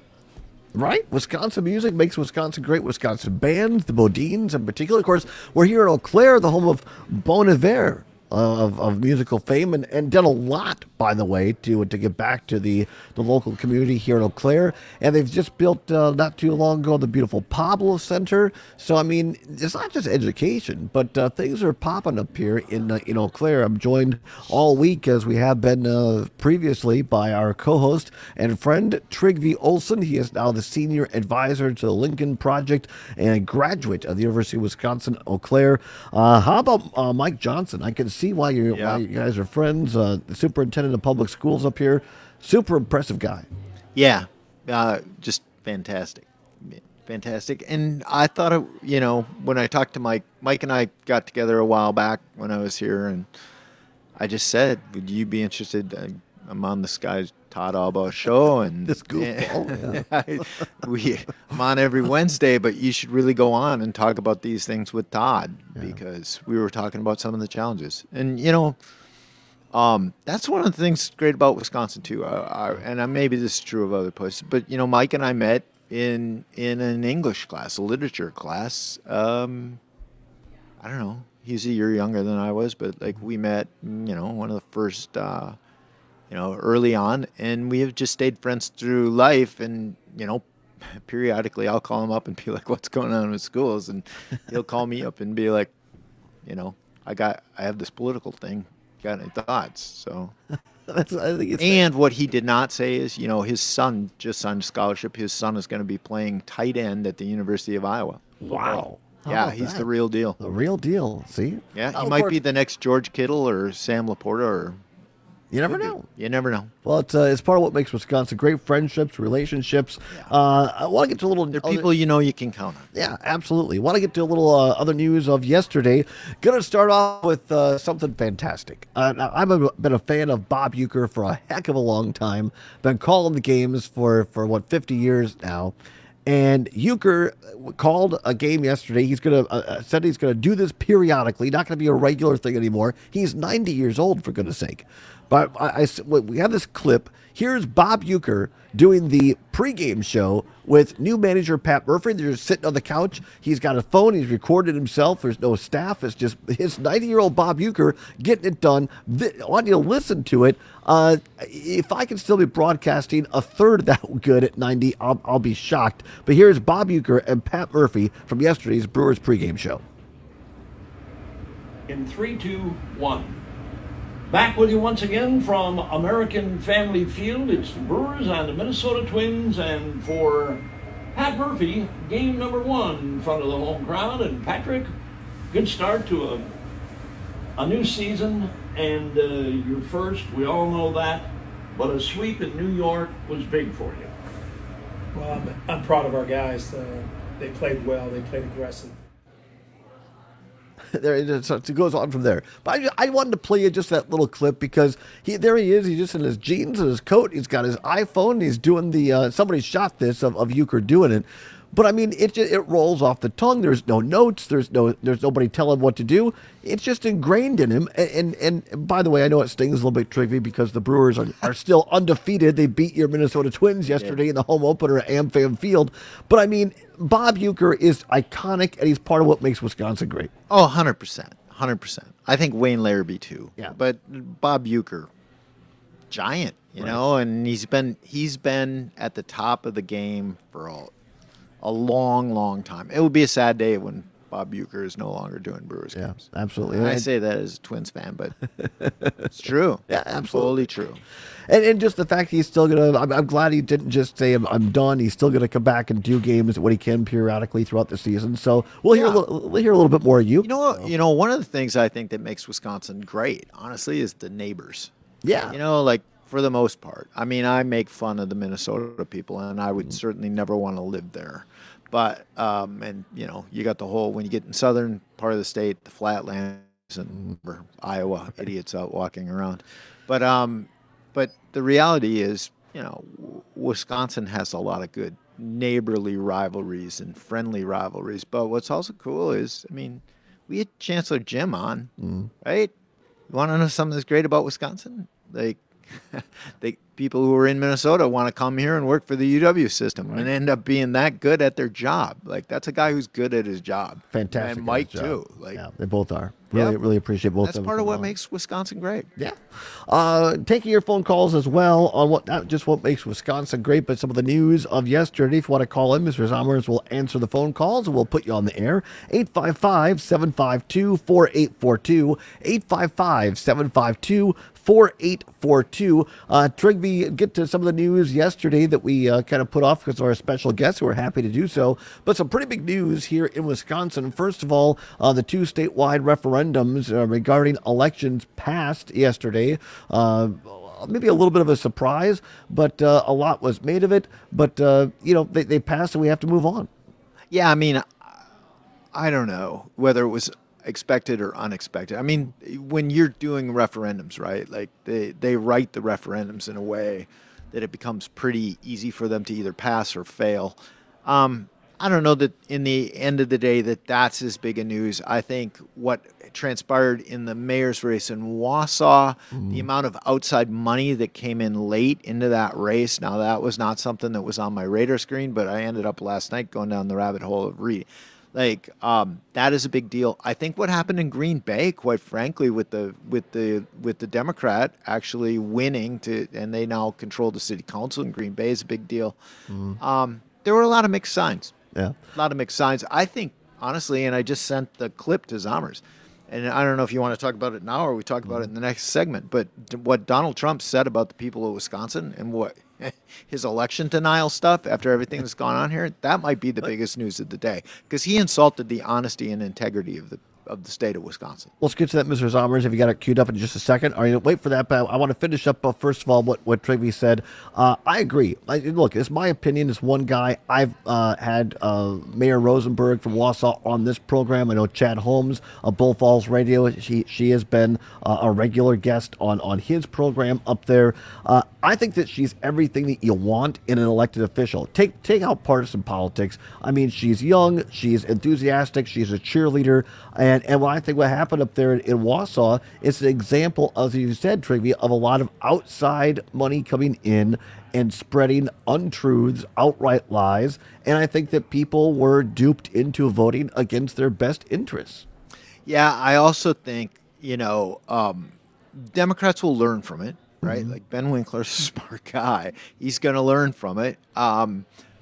Right? Wisconsin music makes Wisconsin great. Wisconsin bands, the Bodines in particular. Of course, we're here in Eau Claire, the home of Bon Iver. Of, of musical fame, and, and done a lot, by the way, to to get back to the, the local community here in Eau Claire. And they've just built, uh, not too long ago, the beautiful Pablo Center. So, I mean, it's not just education, but uh, things are popping up here in, uh, in Eau Claire. I'm joined all week, as we have been uh, previously, by our co-host and friend, Trygve Olsen. He is now the senior advisor to the Lincoln Project and a graduate of the University of Wisconsin, Eau Claire. Uh, how about uh, Mike Johnson? I can see why you Yeah. why you guys are friends. Uh, the superintendent of public schools up here, super impressive guy. Yeah, uh, just fantastic, fantastic. And I thought, it, you know, when I talked to Mike, Mike and I got together a while back when I was here, and I just said, "Would you be interested?" I, I'm on this guy's Todd Albaugh show, and this goofball. I, we I'm on every Wednesday, but you should really go on and talk about these things with Todd because we were talking about some of the challenges, and you know. Um, that's one of the things great about Wisconsin too, uh, I, and uh, maybe this is true of other places. But you know, Mike and I met in in an English class, a literature class. Um, I don't know. He's a year younger than I was, but like we met, you know, one of the first, uh, you know, early on, and we have just stayed friends through life. And you know, periodically I'll call him up and be like, "What's going on with schools?" And he'll call me up and be like, "You know, I got, I have this political thing." Got any thoughts? So, That's, I think it's and what he did not say is, you know, his son just signed a scholarship. His son is going to be playing tight end at the University of Iowa. Wow. How Yeah, about he's that? the real deal. The real deal. See? Yeah, Oh, he of might course. be the next George Kittle or Sam Laporta, or You never could be. know. You never know. Well, it's uh, it's part of what makes Wisconsin great: friendships, relationships. Uh, I want to get to a little. They're people you know you can count on. Yeah, absolutely. Want to get to a little uh, other news of yesterday. Going to start off with uh, something fantastic. Uh, now, I've a, been a fan of Bob Uecker for a heck of a long time. Been calling the games for, for what, fifty years now. And Uecker called a game yesterday. He's going to uh, said he's going to do this periodically. Not going to be a regular thing anymore. He's ninety years old, for goodness sake. But I, I, we have this clip. Here's Bob Uecker doing the pregame show with new manager Pat Murphy. They're just sitting on the couch. He's got a phone. He's recorded himself. There's no staff. It's just his ninety-year-old Bob Uecker getting it done. I want you to listen to it. Uh, if I can still be broadcasting a third that good at ninety, I'll, I'll be shocked. But here's Bob Uecker and Pat Murphy from yesterday's Brewers pregame show. In three, two, one. Back with you once again from American Family Field. It's the Brewers and the Minnesota Twins, and for Pat Murphy, game number one in front of the home crowd. And Patrick, good start to a a new season, and uh, your first, we all know that, but a sweep in New York was big for you. Well, I'm, I'm proud of our guys. Uh, they played well. They played aggressive. There it, is. It goes on from there. But I, I wanted to play you just that little clip because he there he is. He's just in his jeans and his coat. He's got his iPhone. He's doing the uh, somebody shot this of, of Uecker doing it. But I mean, it just, it rolls off the tongue. There's no notes. There's no there's nobody telling what to do. It's just ingrained in him. And and, and by the way, I know it stings a little bit, Trygve, because the Brewers are, are still undefeated. They beat your Minnesota Twins yesterday yeah. in the home opener at AmFam Field. But I mean, Bob Uecker is iconic, and he's part of what makes Wisconsin great. Oh, one hundred percent. one hundred percent. I think Wayne Larrabee too. Yeah. But Bob Uecker, giant, you right. know, and he's been he's been at the top of the game for all. A long, long time. It would be a sad day when Bob Uecker is no longer doing Brewers games. Yeah, absolutely. And I say that as a Twins fan, but it's true. Yeah, absolutely Totally true. And, and just the fact he's still going to, I'm, I'm glad he didn't just say, I'm, I'm done. He's still going to come back and do games when he can periodically throughout the season. So we'll hear, yeah. a, little, we'll hear a little bit more of you. You know, what, you know, one of the things I think that makes Wisconsin great, honestly, is the neighbors. Yeah. You know, like, for the most part. I mean, I make fun of the Minnesota people, and I would mm. certainly never want to live there. but um, and you know, you got the whole when you get in southern part of the state, the flatlands and or Iowa idiots out walking around. But um, but the reality is, you know, Wisconsin has a lot of good neighborly rivalries and friendly rivalries. But what's also cool is, I mean, we had Chancellor Jim on, mm. right? You want to know something that's great about Wisconsin? Like, they people who are in Minnesota want to come here and work for the U W system right. and end up being that good at their job. Like, that's a guy who's good at his job. Fantastic. And Mike job. too. Like, yeah, they both are. Really, yep. really appreciate both. That's of them part of what on. makes Wisconsin great. Yeah. Uh, taking your phone calls as well on what not just what makes Wisconsin great, but some of the news of yesterday. If you want to call in, Mister Zommers will answer the phone calls and we'll put you on the air. eight five five, seven five two, four eight four two. eight five five, seven five two, four eight four two. Uh, Trigby, get to some of the news yesterday that we uh, kind of put off because of our special guests who are happy to do so. But some pretty big news here in Wisconsin. First of all, uh, the two statewide referendums uh, regarding elections passed yesterday. Uh, maybe a little bit of a surprise, but uh, a lot was made of it. But, uh, you know, they, they passed and we have to move on. Yeah, I mean, I don't know whether it was expected or unexpected. I mean, when you're doing referendums, right, like they, they write the referendums in a way that it becomes pretty easy for them to either pass or fail. Um, I don't know that in the end of the day that that's as big a news. I think what transpired in the mayor's race in Wausau, mm-hmm. the amount of outside money that came in late into that race. Now, that was not something that was on my radar screen, but I ended up last night going down the rabbit hole of reading. Like, um, that is a big deal. I think what happened in Green Bay, quite frankly, with the with the with the Democrat actually winning to, and they now control the city council in Green Bay, is a big deal. Mm-hmm. Um, there were a lot of mixed signs. Yeah, a lot of mixed signs. I think, honestly, and I just sent the clip to Zommers, and I don't know if you want to talk about it now or we talk about it in the next segment, but what Donald Trump said about the people of Wisconsin and what his election denial stuff after everything that's gone on here, that might be the biggest news of the day, because he insulted the honesty and integrity of the of the state of Wisconsin. Let's get to that, Mister Zommers, if you got it queued up in just a second. Are you wait for that, but I want to finish up, uh, first of all, what, what Trigby said. Uh, I agree. I, look, it's my opinion as one guy. I've uh, had uh, Mayor Rosenberg from Wausau on this program. I know Chad Holmes of Bull Falls Radio. She she has been uh, a regular guest on, on his program up there. Uh, I think that she's everything that you want in an elected official. Take take out partisan politics. I mean, she's young, she's enthusiastic, she's a cheerleader, and, and what I think what happened up there in, in Wausau is an example, as you said, Trivia, of a lot of outside money coming in and spreading untruths, outright lies, and I think that people were duped into voting against their best interests. Yeah, I also think, you know, um, Democrats will learn from it. Right, mm-hmm. Like Ben Winkler's a smart guy. He's going to learn from it. Um,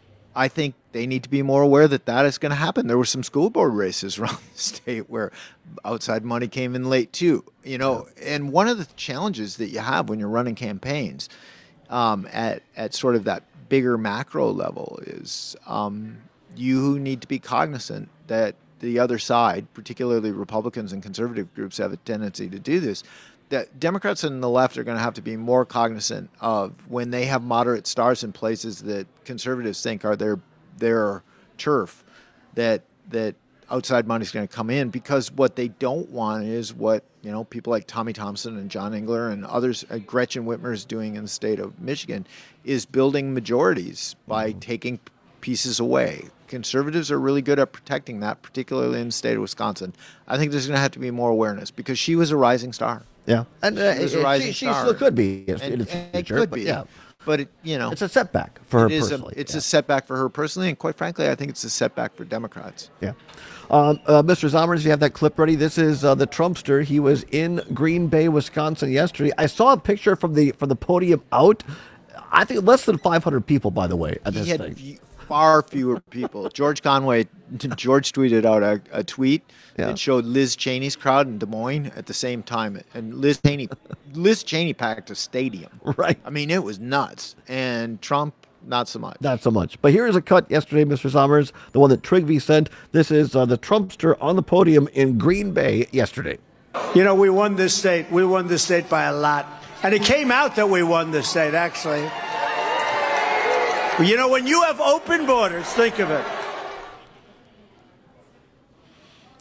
I think they need to be more aware that that is going to happen. There were some school board races around the state where outside money came in late too. You know, yeah. And one of the challenges that you have when you're running campaigns um, at at sort of that bigger macro level is um, you need to be cognizant that the other side, particularly Republicans and conservative groups, have a tendency to do this. That Democrats and the left are going to have to be more cognizant of when they have moderate stars in places that conservatives think are their their turf, that that outside money is going to come in, because what they don't want is what, you know, people like Tommy Thompson and John Engler and others, uh, Gretchen Whitmer is doing in the state of Michigan, is building majorities by mm-hmm. taking pieces away. Conservatives are really good at protecting that, particularly in the state of Wisconsin. I think there's going to have to be more awareness, because she was a rising star. Yeah, and uh, she, was a it, rising she, she star. still could be in and, the future. It could but be, yeah. But it, you know, it's a setback for her it is personally. A, it's yeah. a setback for her personally, and quite frankly, I think it's a setback for Democrats. Yeah. Um, uh, Mister Zommers, you have that clip ready. This is uh, the Trumpster. He was in Green Bay, Wisconsin yesterday. I saw a picture from the from the podium out. I think less than five hundred people, by the way, at this he had thing. v- far fewer people. George Conway, George tweeted out a, a tweet yeah. that showed Liz Cheney's crowd in Des Moines at the same time, and Liz Cheney, Liz Cheney packed a stadium. Right. I mean, it was nuts, and Trump, not so much. Not so much. But here is a cut yesterday, Mister Zommers, the one that Trigby sent. This is uh, the Trumpster on the podium in Green Bay yesterday. You know, we won this state. We won this state by a lot. And it came out that we won this state, actually. You know, when you have open borders, think of it.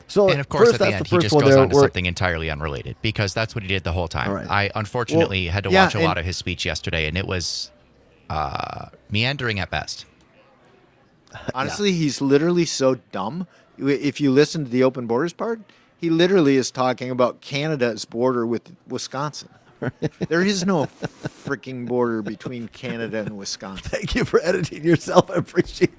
So and of course, first, at the that's end, the he first just one goes there, on to where- something entirely unrelated because that's what he did the whole time. All right. I unfortunately Well, had to yeah, watch a and- lot of his speech yesterday, and it was uh, meandering at best. Honestly, he's literally so dumb. If you listen to the open borders part, he literally is talking about Canada's border with Wisconsin. There is no freaking border between Canada and Wisconsin. Thank you for editing yourself. I appreciate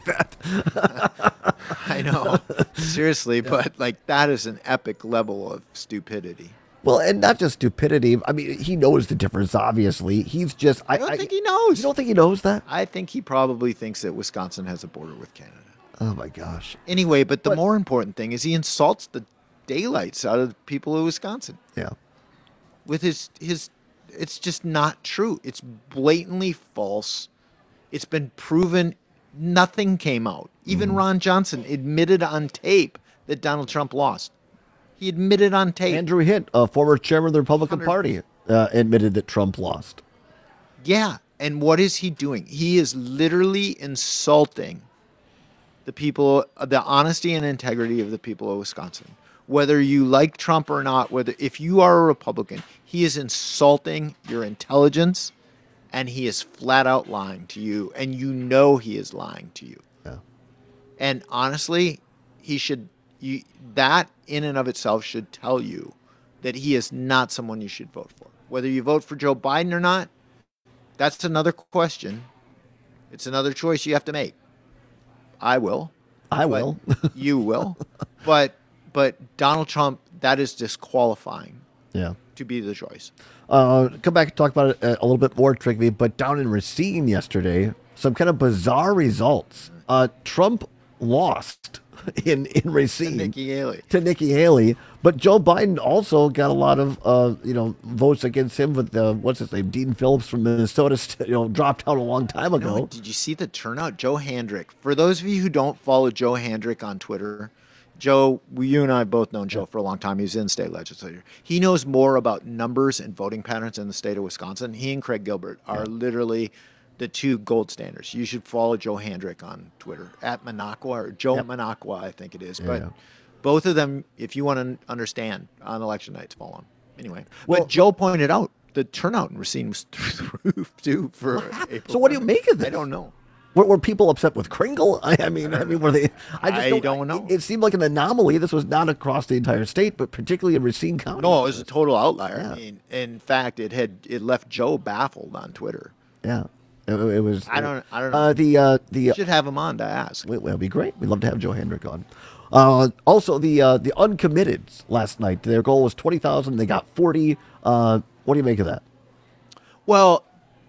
that. I know. Seriously, but like that is an epic level of stupidity. Well, and not just stupidity. I mean, he knows the difference, obviously. He's just... I, I don't I think he knows. You don't think he knows that? I think he probably thinks that Wisconsin has a border with Canada. Oh, my gosh. Anyway, but the more important thing is he insults the daylights out of the people of Wisconsin. Yeah. With his his it's just not true. It's blatantly false. It's been proven. Nothing came out. Even Mm-hmm. Ron Johnson admitted on tape that Donald Trump lost. He admitted on tape. Andrew Hitt, a former chairman of the Republican one hundred Party, uh, admitted that Trump lost. Yeah, and what is he doing? He is literally insulting the people, the honesty and integrity of the people of Wisconsin. Whether you like Trump or not, whether if you are a Republican, he is insulting your intelligence, and he is flat out lying to you, and you know he is lying to you. Yeah. And honestly, he should. You, that in and of itself should tell you that he is not someone you should vote for. Whether you vote for Joe Biden or not, that's another question. It's another choice you have to make. I will. I will. You will. But but Donald Trump, that is disqualifying. Yeah. To be the choice. Uh, come back and talk about it a little bit more, Trigby, but down in Racine yesterday, some kind of bizarre results. Uh, Trump lost in, in Racine. To Nikki Haley. To Nikki Haley. But Joe Biden also got a lot of, uh, you know, votes against him with, uh, what's his name, Dean Phillips from Minnesota, you know, dropped out a long time ago. No, did you see the turnout? Joe Handrick. For those of you who don't follow Joe Handrick on Twitter, Joe, we, you and I have both known Joe for a long time. He was in state legislature. He knows more about numbers and voting patterns in the state of Wisconsin. He and Craig Gilbert are yeah. literally the two gold standards. You should follow Joe Handrick on Twitter, at Minocqua, or Joe yep. Minocqua, I think it is. Yeah, but yeah. both of them, if you want to understand, on election nights, follow them. Anyway, well, but Joe pointed out the turnout in Racine was through the roof, too, for April. So what do you make of this? I don't know. Were, were people upset with Kringle? I, I mean, I mean, were they? I just don't, I don't know. It, it seemed like an anomaly. This was not across the entire state, but particularly in Racine County. No, it was a total outlier. Yeah. I mean, in fact, it had it left Joe baffled on Twitter. Yeah, it, it was. I don't. I don't know. Uh, the uh, the you should have him on to ask. Well, it'd be great. We'd love to have Joe Handrick on. Uh, also, the uh, the uncommitted last night. Their goal was twenty thousand. They got forty. Uh, what do you make of that? Well,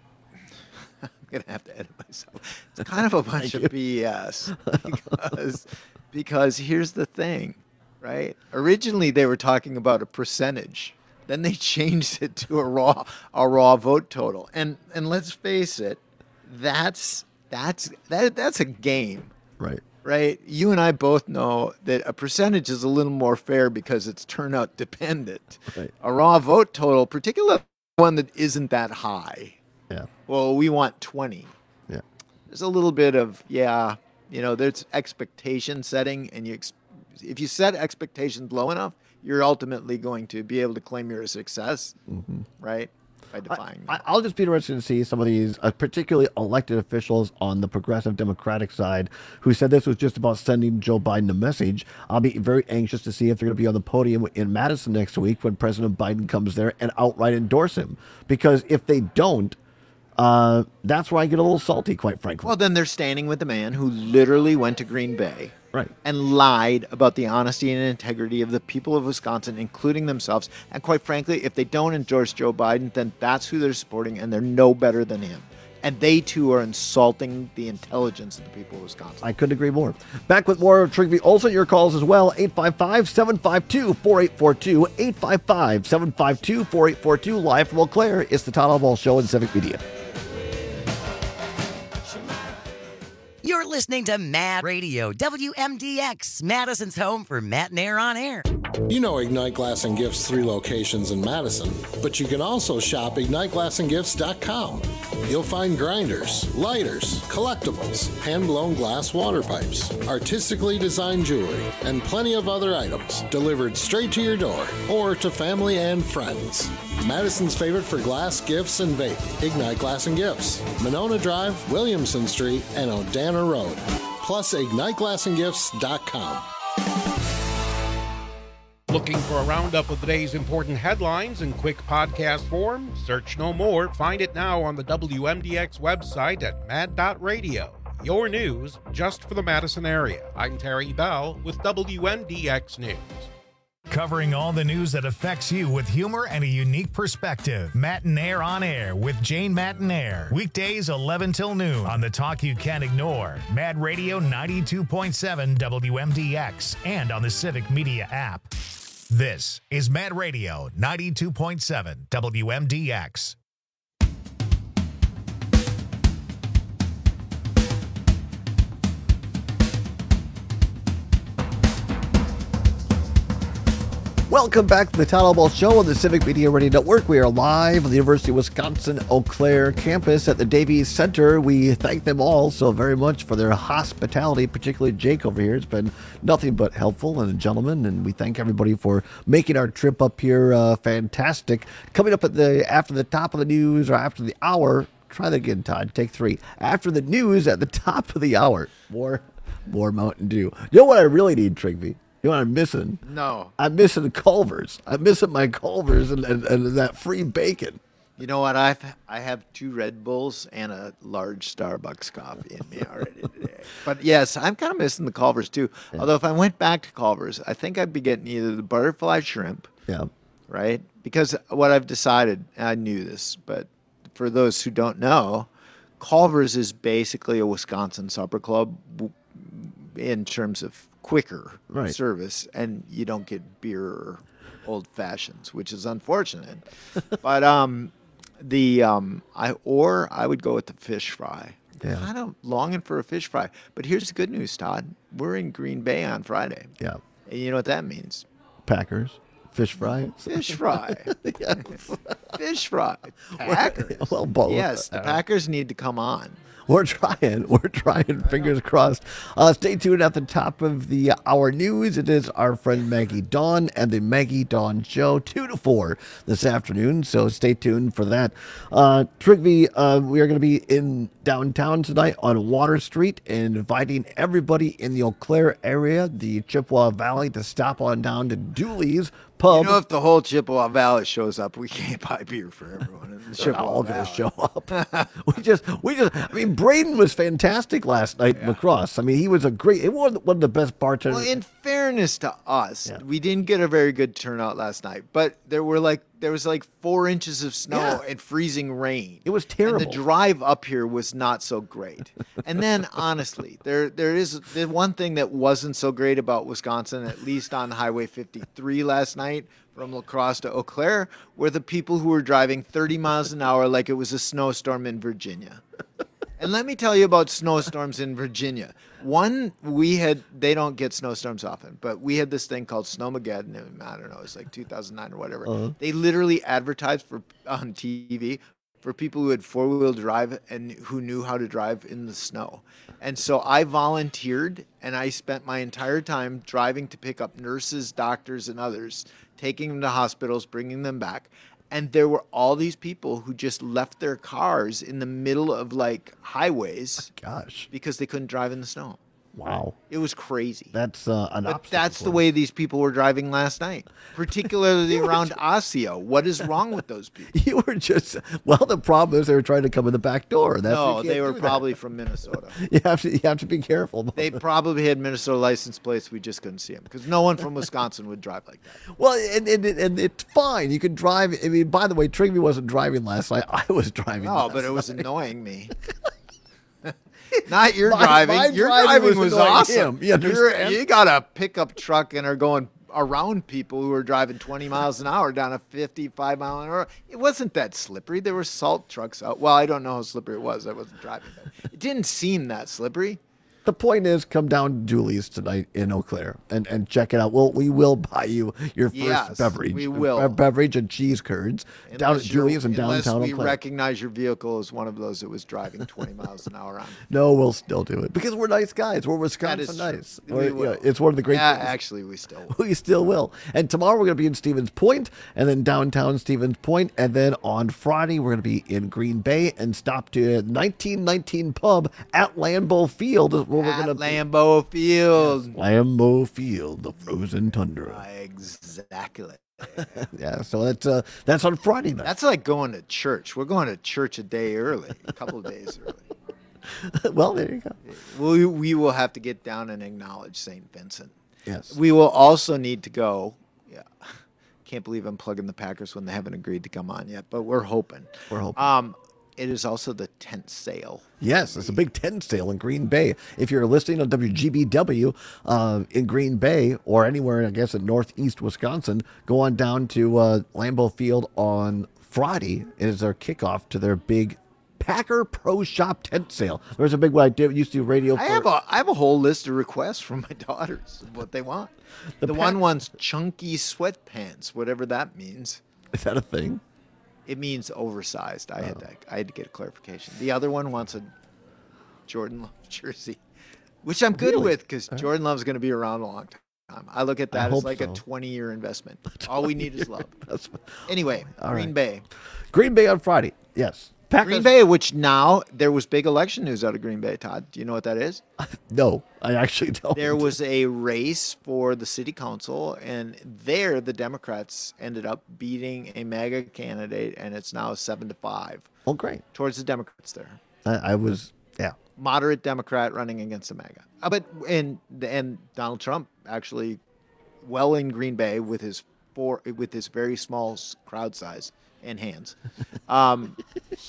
I'm going to have to edit myself. It's kind of a bunch of B S because, because here's the thing, right? Originally, they were talking about a percentage. Then they changed it to a raw a raw vote total. And and let's face it, that's that's that that's a game. Right. Right? You and I both know that a percentage is a little more fair because it's turnout dependent. Right. A raw vote total, particularly one that isn't that high. Yeah. Well, we want twenty. Yeah. There's a little bit of, yeah, you know, there's expectation setting, and you ex- if you set expectations low enough, you're ultimately going to be able to claim you're a success, mm-hmm. right? By defying I, I'll just be interested to see some of these, uh, particularly elected officials on the progressive Democratic side, who said this was just about sending Joe Biden a message. I'll be very anxious to see if they're going to be on the podium in Madison next week when President Biden comes there and outright endorse him. Because if they don't, uh, that's where I get a little salty, quite frankly. Well, then they're standing with the man who literally went to Green Bay. Right. And lied about the honesty and integrity of the people of Wisconsin, including themselves. And quite frankly, if they don't endorse Joe Biden, then that's who they're supporting, and they're no better than him. And they, too, are insulting the intelligence of the people of Wisconsin. I couldn't agree more. Back with more Trigby. Also, your calls as well. eight five five, seven five two, four eight four two. eight five five, seven five two, four eight four two. Live from Eau Claire, it's the Todd Ball Show in Civic Media. You're You're listening to Mad Radio, W M D X, Madison's home for Matt and Air on Air. You know Ignite Glass and Gifts' three locations in Madison, but you can also shop ignite glass and gifts dot com. You'll find grinders, lighters, collectibles, hand-blown glass water pipes, artistically designed jewelry, and plenty of other items delivered straight to your door or to family and friends. Madison's favorite for glass, gifts, and vape, Ignite Glass and Gifts, Monona Drive, Williamson Street, and Odana Road. Plus ignite glass and gifts dot com. Looking for a roundup of the day's important headlines in quick podcast form? Search no more. Find it now on the W M D X website at mad dot radio. Your news just for the Madison area. I'm Terry Bell with W M D X News. Covering all the news that affects you with humor and a unique perspective. Matt and Air on Air with Jane Matt and Air. Weekdays eleven till noon on the talk you can't ignore. Mad Radio ninety-two point seven W M D X and on the Civic Media app. This is Mad Radio ninety-two point seven W M D X. Welcome back to the Todd Ball Show on the Civic Media Radio Network. We are live on the University of Wisconsin Eau Claire campus at the Davies Center. We thank them all so very much for their hospitality, particularly Jake over here. It's been nothing but helpful and a gentleman, and we thank everybody for making our trip up here uh, fantastic. Coming up at the after the top of the news or after the hour, try that again, Todd. Take three. After the news at the top of the hour, more, more Mountain Dew. You know what I really need, Trigby? You know what I'm missing? No. I'm missing Culver's. I'm missing my Culver's and, and, and that free bacon. You know what? I've I have two Red Bulls and a large Starbucks coffee in me already today. But yes, I'm kind of missing the Culver's too. Yeah. Although if I went back to Culver's, I think I'd be getting either the butterfly shrimp. Yeah. Right? Because what I've decided, I knew this, but for those who don't know, Culver's is basically a Wisconsin supper club in terms of quicker right. service, and you don't get beer or old fashions, which is unfortunate. But um, the um, I or I would go with the fish fry. Yeah. Kind of longing for a fish fry. But here's the good news, Todd. We're in Green Bay on Friday. Yeah. And you know what that means? Packers. Fish fry. Fish fry. Yes. Fish fry. Packers. Well, both. Yes, the Packers need to come on. We're trying. We're trying. Fingers crossed. Uh, stay tuned at the top of the hour news. It is our friend Maggie Dawn and the Maggie Dawn Show, two to four this afternoon. So stay tuned for that. Uh, Trigby, uh, we are going to be in downtown tonight on Water Street and inviting everybody in the Eau Claire area, the Chippewa Valley, to stop on down to Dooley's Pub. You know, if the whole Chippewa Valley shows up, we can't buy beer for everyone in the They're Chippewa all going to Valley. show up. we just, we just. I mean, Braden was fantastic last night in lacrosse. I mean, he was a great. It was one of the best bartenders. Well, in fairness to us, yeah. we didn't get a very good turnout last night, but there were like there was like four inches of snow Yeah. and freezing rain. It was terrible. And the drive up here was not so great. And then, honestly, there there is the one thing that wasn't so great about Wisconsin, at least on Highway fifty-three last night from La Crosse to Eau Claire, were the people who were driving thirty miles an hour like it was a snowstorm in Virginia. And let me tell you about snowstorms in Virginia. One, we had, they don't get snowstorms often, but we had this thing called Snowmageddon. I don't know, it was like two thousand nine or whatever. Uh-huh. They literally advertised for on T V for people who had four-wheel drive and who knew how to drive in the snow. And so I volunteered, and I spent my entire time driving to pick up nurses, doctors, and others, taking them to hospitals, bringing them back. And there were all these people who just left their cars in the middle of like highways. Oh, gosh. Because they couldn't drive in the snow. Wow. It was crazy. That's uh, an But obstacle that's the course. way these people were driving last night, particularly around Osseo. What is wrong with those people? You were just, well, the problem is they were trying to come in the back door. That's No, you can't they were do probably that. from Minnesota. You have to, you have to be careful. They probably had Minnesota license plates. We just couldn't see them because no one from Wisconsin would drive like that. Well, and, and, and it's fine. You can drive. I mean, by the way, Trigby wasn't driving last night. I was driving. No, last but it was night. annoying me. Not your My- driving. my your driving driving was was, annoying awesome. him. You You're- understand? you got a pickup truck and are going around people who are driving twenty miles an hour down a fifty-five mile an hour. It wasn't that slippery. There were salt trucks out. Well, I don't know how slippery it was. I wasn't driving. But it didn't seem that slippery. The point is, come down to Julie's tonight in Eau Claire and, and check it out. Well, we will buy you your first Yes, beverage. we will. Be- beverage and cheese curds down at Unless you're- Julie's in downtown Eau Unless we Claire. recognize your vehicle as one of those that was driving twenty miles an hour on. No, we'll still do it because we're nice guys. We're That is Wisconsin true. nice. We We're- will. yeah, it's one of the great Yeah, things. actually, we still will. We still will. And tomorrow we're going to be in Stevens Point and then downtown Stevens Point. And then on Friday we're going to be in Green Bay and stop to nineteen nineteen Pub at Lambeau Field. Is where we're At going to Lambeau Field. Lambeau Field, the frozen tundra. Exactly. Yeah, so that's uh, that's on Friday night. That's like going to church. We're going to church a day early, a couple of days early. Well, there you go. We, we will have to get down and acknowledge Saint Vincent. Yes. We will also need to go. Yeah. Can't believe I'm plugging the Packers when they haven't agreed to come on yet, but we're hoping. We're hoping. Um, it is also the tent sale. Yes, it's a big tent sale in Green Bay. If you're listening on W G B W uh, in Green Bay or anywhere, I guess, in northeast Wisconsin, go on down to uh, Lambeau Field on Friday. It is their kickoff to their big Packer Pro Shop tent sale. There's a big one I did used to do radio for. I have a I have a whole list of requests from my daughters of what they want. The The, Pack- one wants chunky sweatpants, whatever that means. Is that a thing? It means oversized. I had to I had to get a clarification. The other one wants a Jordan Love jersey, which I'm good Really? with because Jordan Love's going to be around a long time. I look at I that as hope like a so. twenty-year investment. All we need is love. That's- Anyway, All Green right. Bay. Green Bay on Friday. Yes. Packers. Green Bay, which now there was big election news out of Green Bay, Todd. Do you know what that is? No, I actually don't. There was a race for the city council, and there the Democrats ended up beating a MAGA candidate, and it's now seven to five. Oh, great. Towards the Democrats there. I, I was, yeah. Moderate Democrat running against a MAGA. Uh, but and and Donald Trump actually, well in Green Bay with his four with his very small s- crowd size and hands, um,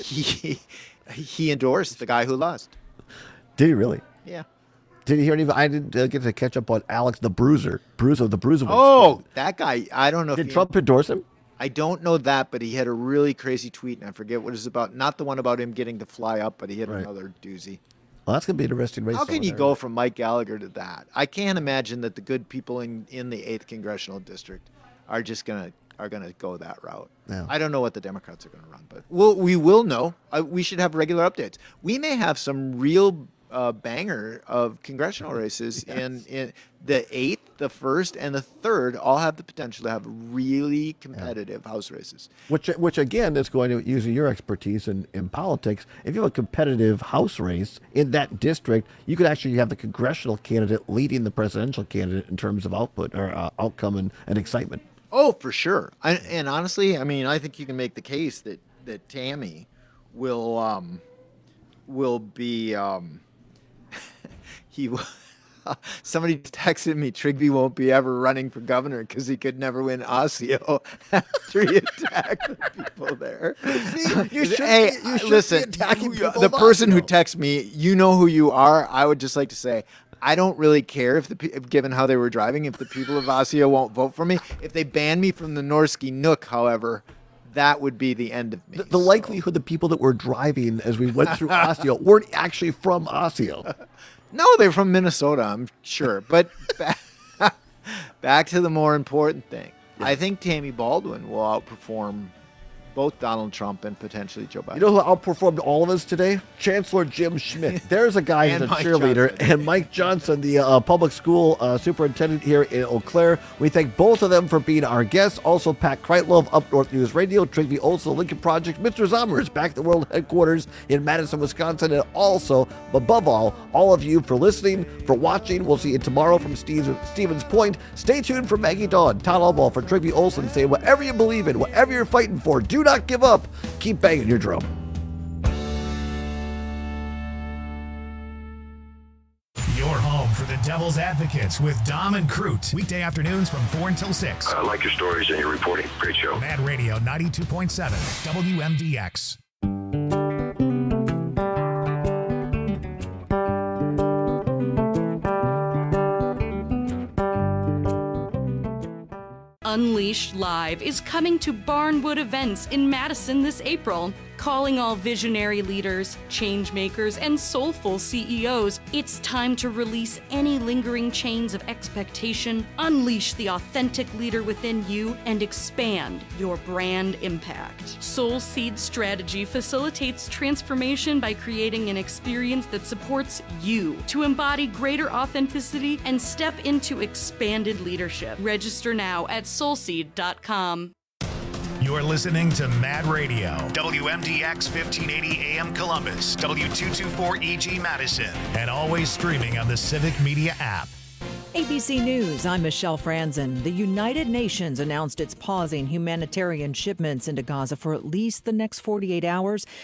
he he endorsed the guy who lost. Did he really? Yeah. Did you hear any? I didn't uh, get to catch up on Alex the Bruiser, Bruiser the Bruiser. Oh, that guy! I don't know. Did if he, Trump endorse him? I don't know that, but he had a really crazy tweet, and I forget what it was about. Not the one about him getting to fly up, but he had Right. another doozy. Well, that's gonna be an interesting race. How can over you there. go from Mike Gallagher to that? I can't imagine that the good people in, in the eighth congressional district are just gonna are gonna go that route. Yeah. I don't know what the Democrats are gonna run, but we'll, we will know. Uh, we should have regular updates. We may have some real uh, banger of congressional races in, in the eighth, the first, and the third. All have the potential to have really competitive House races. Which, which again, is going to using your expertise in, in politics. If you have a competitive House race in that district, you could actually have the congressional candidate leading the presidential candidate in terms of output or uh, outcome and, and excitement. Oh, for sure. I, and honestly, I mean, I think you can make the case that that Tammy will um, will be um, he. will- Somebody texted me, Trigby won't be ever running for governor because he could never win Osseo after he attacked the people there. See, you should hey, be- you should be listen, attacking you- people the of person who Osseo. texts me, you know who you are. I would just like to say, I don't really care if the pe- given how they were driving, if the people of Osseo won't vote for me. If they ban me from the Norsky Nook, however, that would be the end of me. The, the likelihood the people that were driving as we went through Osseo weren't actually from Osseo. No, they're from Minnesota, I'm sure. But back, back to the more important thing. I think Tammy Baldwin will outperform both Donald Trump and potentially Joe Biden. You know who outperformed all of us today? Chancellor Jim Schmidt. There's a guy who's And a Mike cheerleader. Johnson. And Mike Johnson, the uh, public school uh, superintendent here in Eau Claire. We thank both of them for being our guests. Also, Pat Kreitlow of Up North News Radio, Trigby Olson, Lincoln Project, Mister Zommers back at the world headquarters in Madison, Wisconsin. And also, above all, all of you for listening, for watching. We'll see you tomorrow from Steve, Stevens Point. Stay tuned for Maggie Dawn, Todd Albaugh, for Trigby Olson, saying whatever you believe in, whatever you're fighting for, do not give up. Keep banging your drum. Your home for the Devil's Advocates with Dom and Crute. Weekday afternoons from four until six. I like your stories and your reporting. Great show. Mad Radio ninety-two point seven, W M D X. Unleashed Live is coming to Barnwood Events in Madison this April. Calling all visionary leaders, change makers, and soulful C E Os, it's time to release any lingering chains of expectation, unleash the authentic leader within you, and expand your brand impact. Soul Seed Strategy facilitates transformation by creating an experience that supports you to embody greater authenticity and step into expanded leadership. Register now at soul seed dot com. You're listening to Mad Radio, W M D X fifteen eighty A M Columbus, W two twenty-four E G Madison, and always streaming on the Civic Media app. A B C News, I'm Michelle Franzen. The United Nations announced it's pausing humanitarian shipments into Gaza for at least the next forty-eight hours,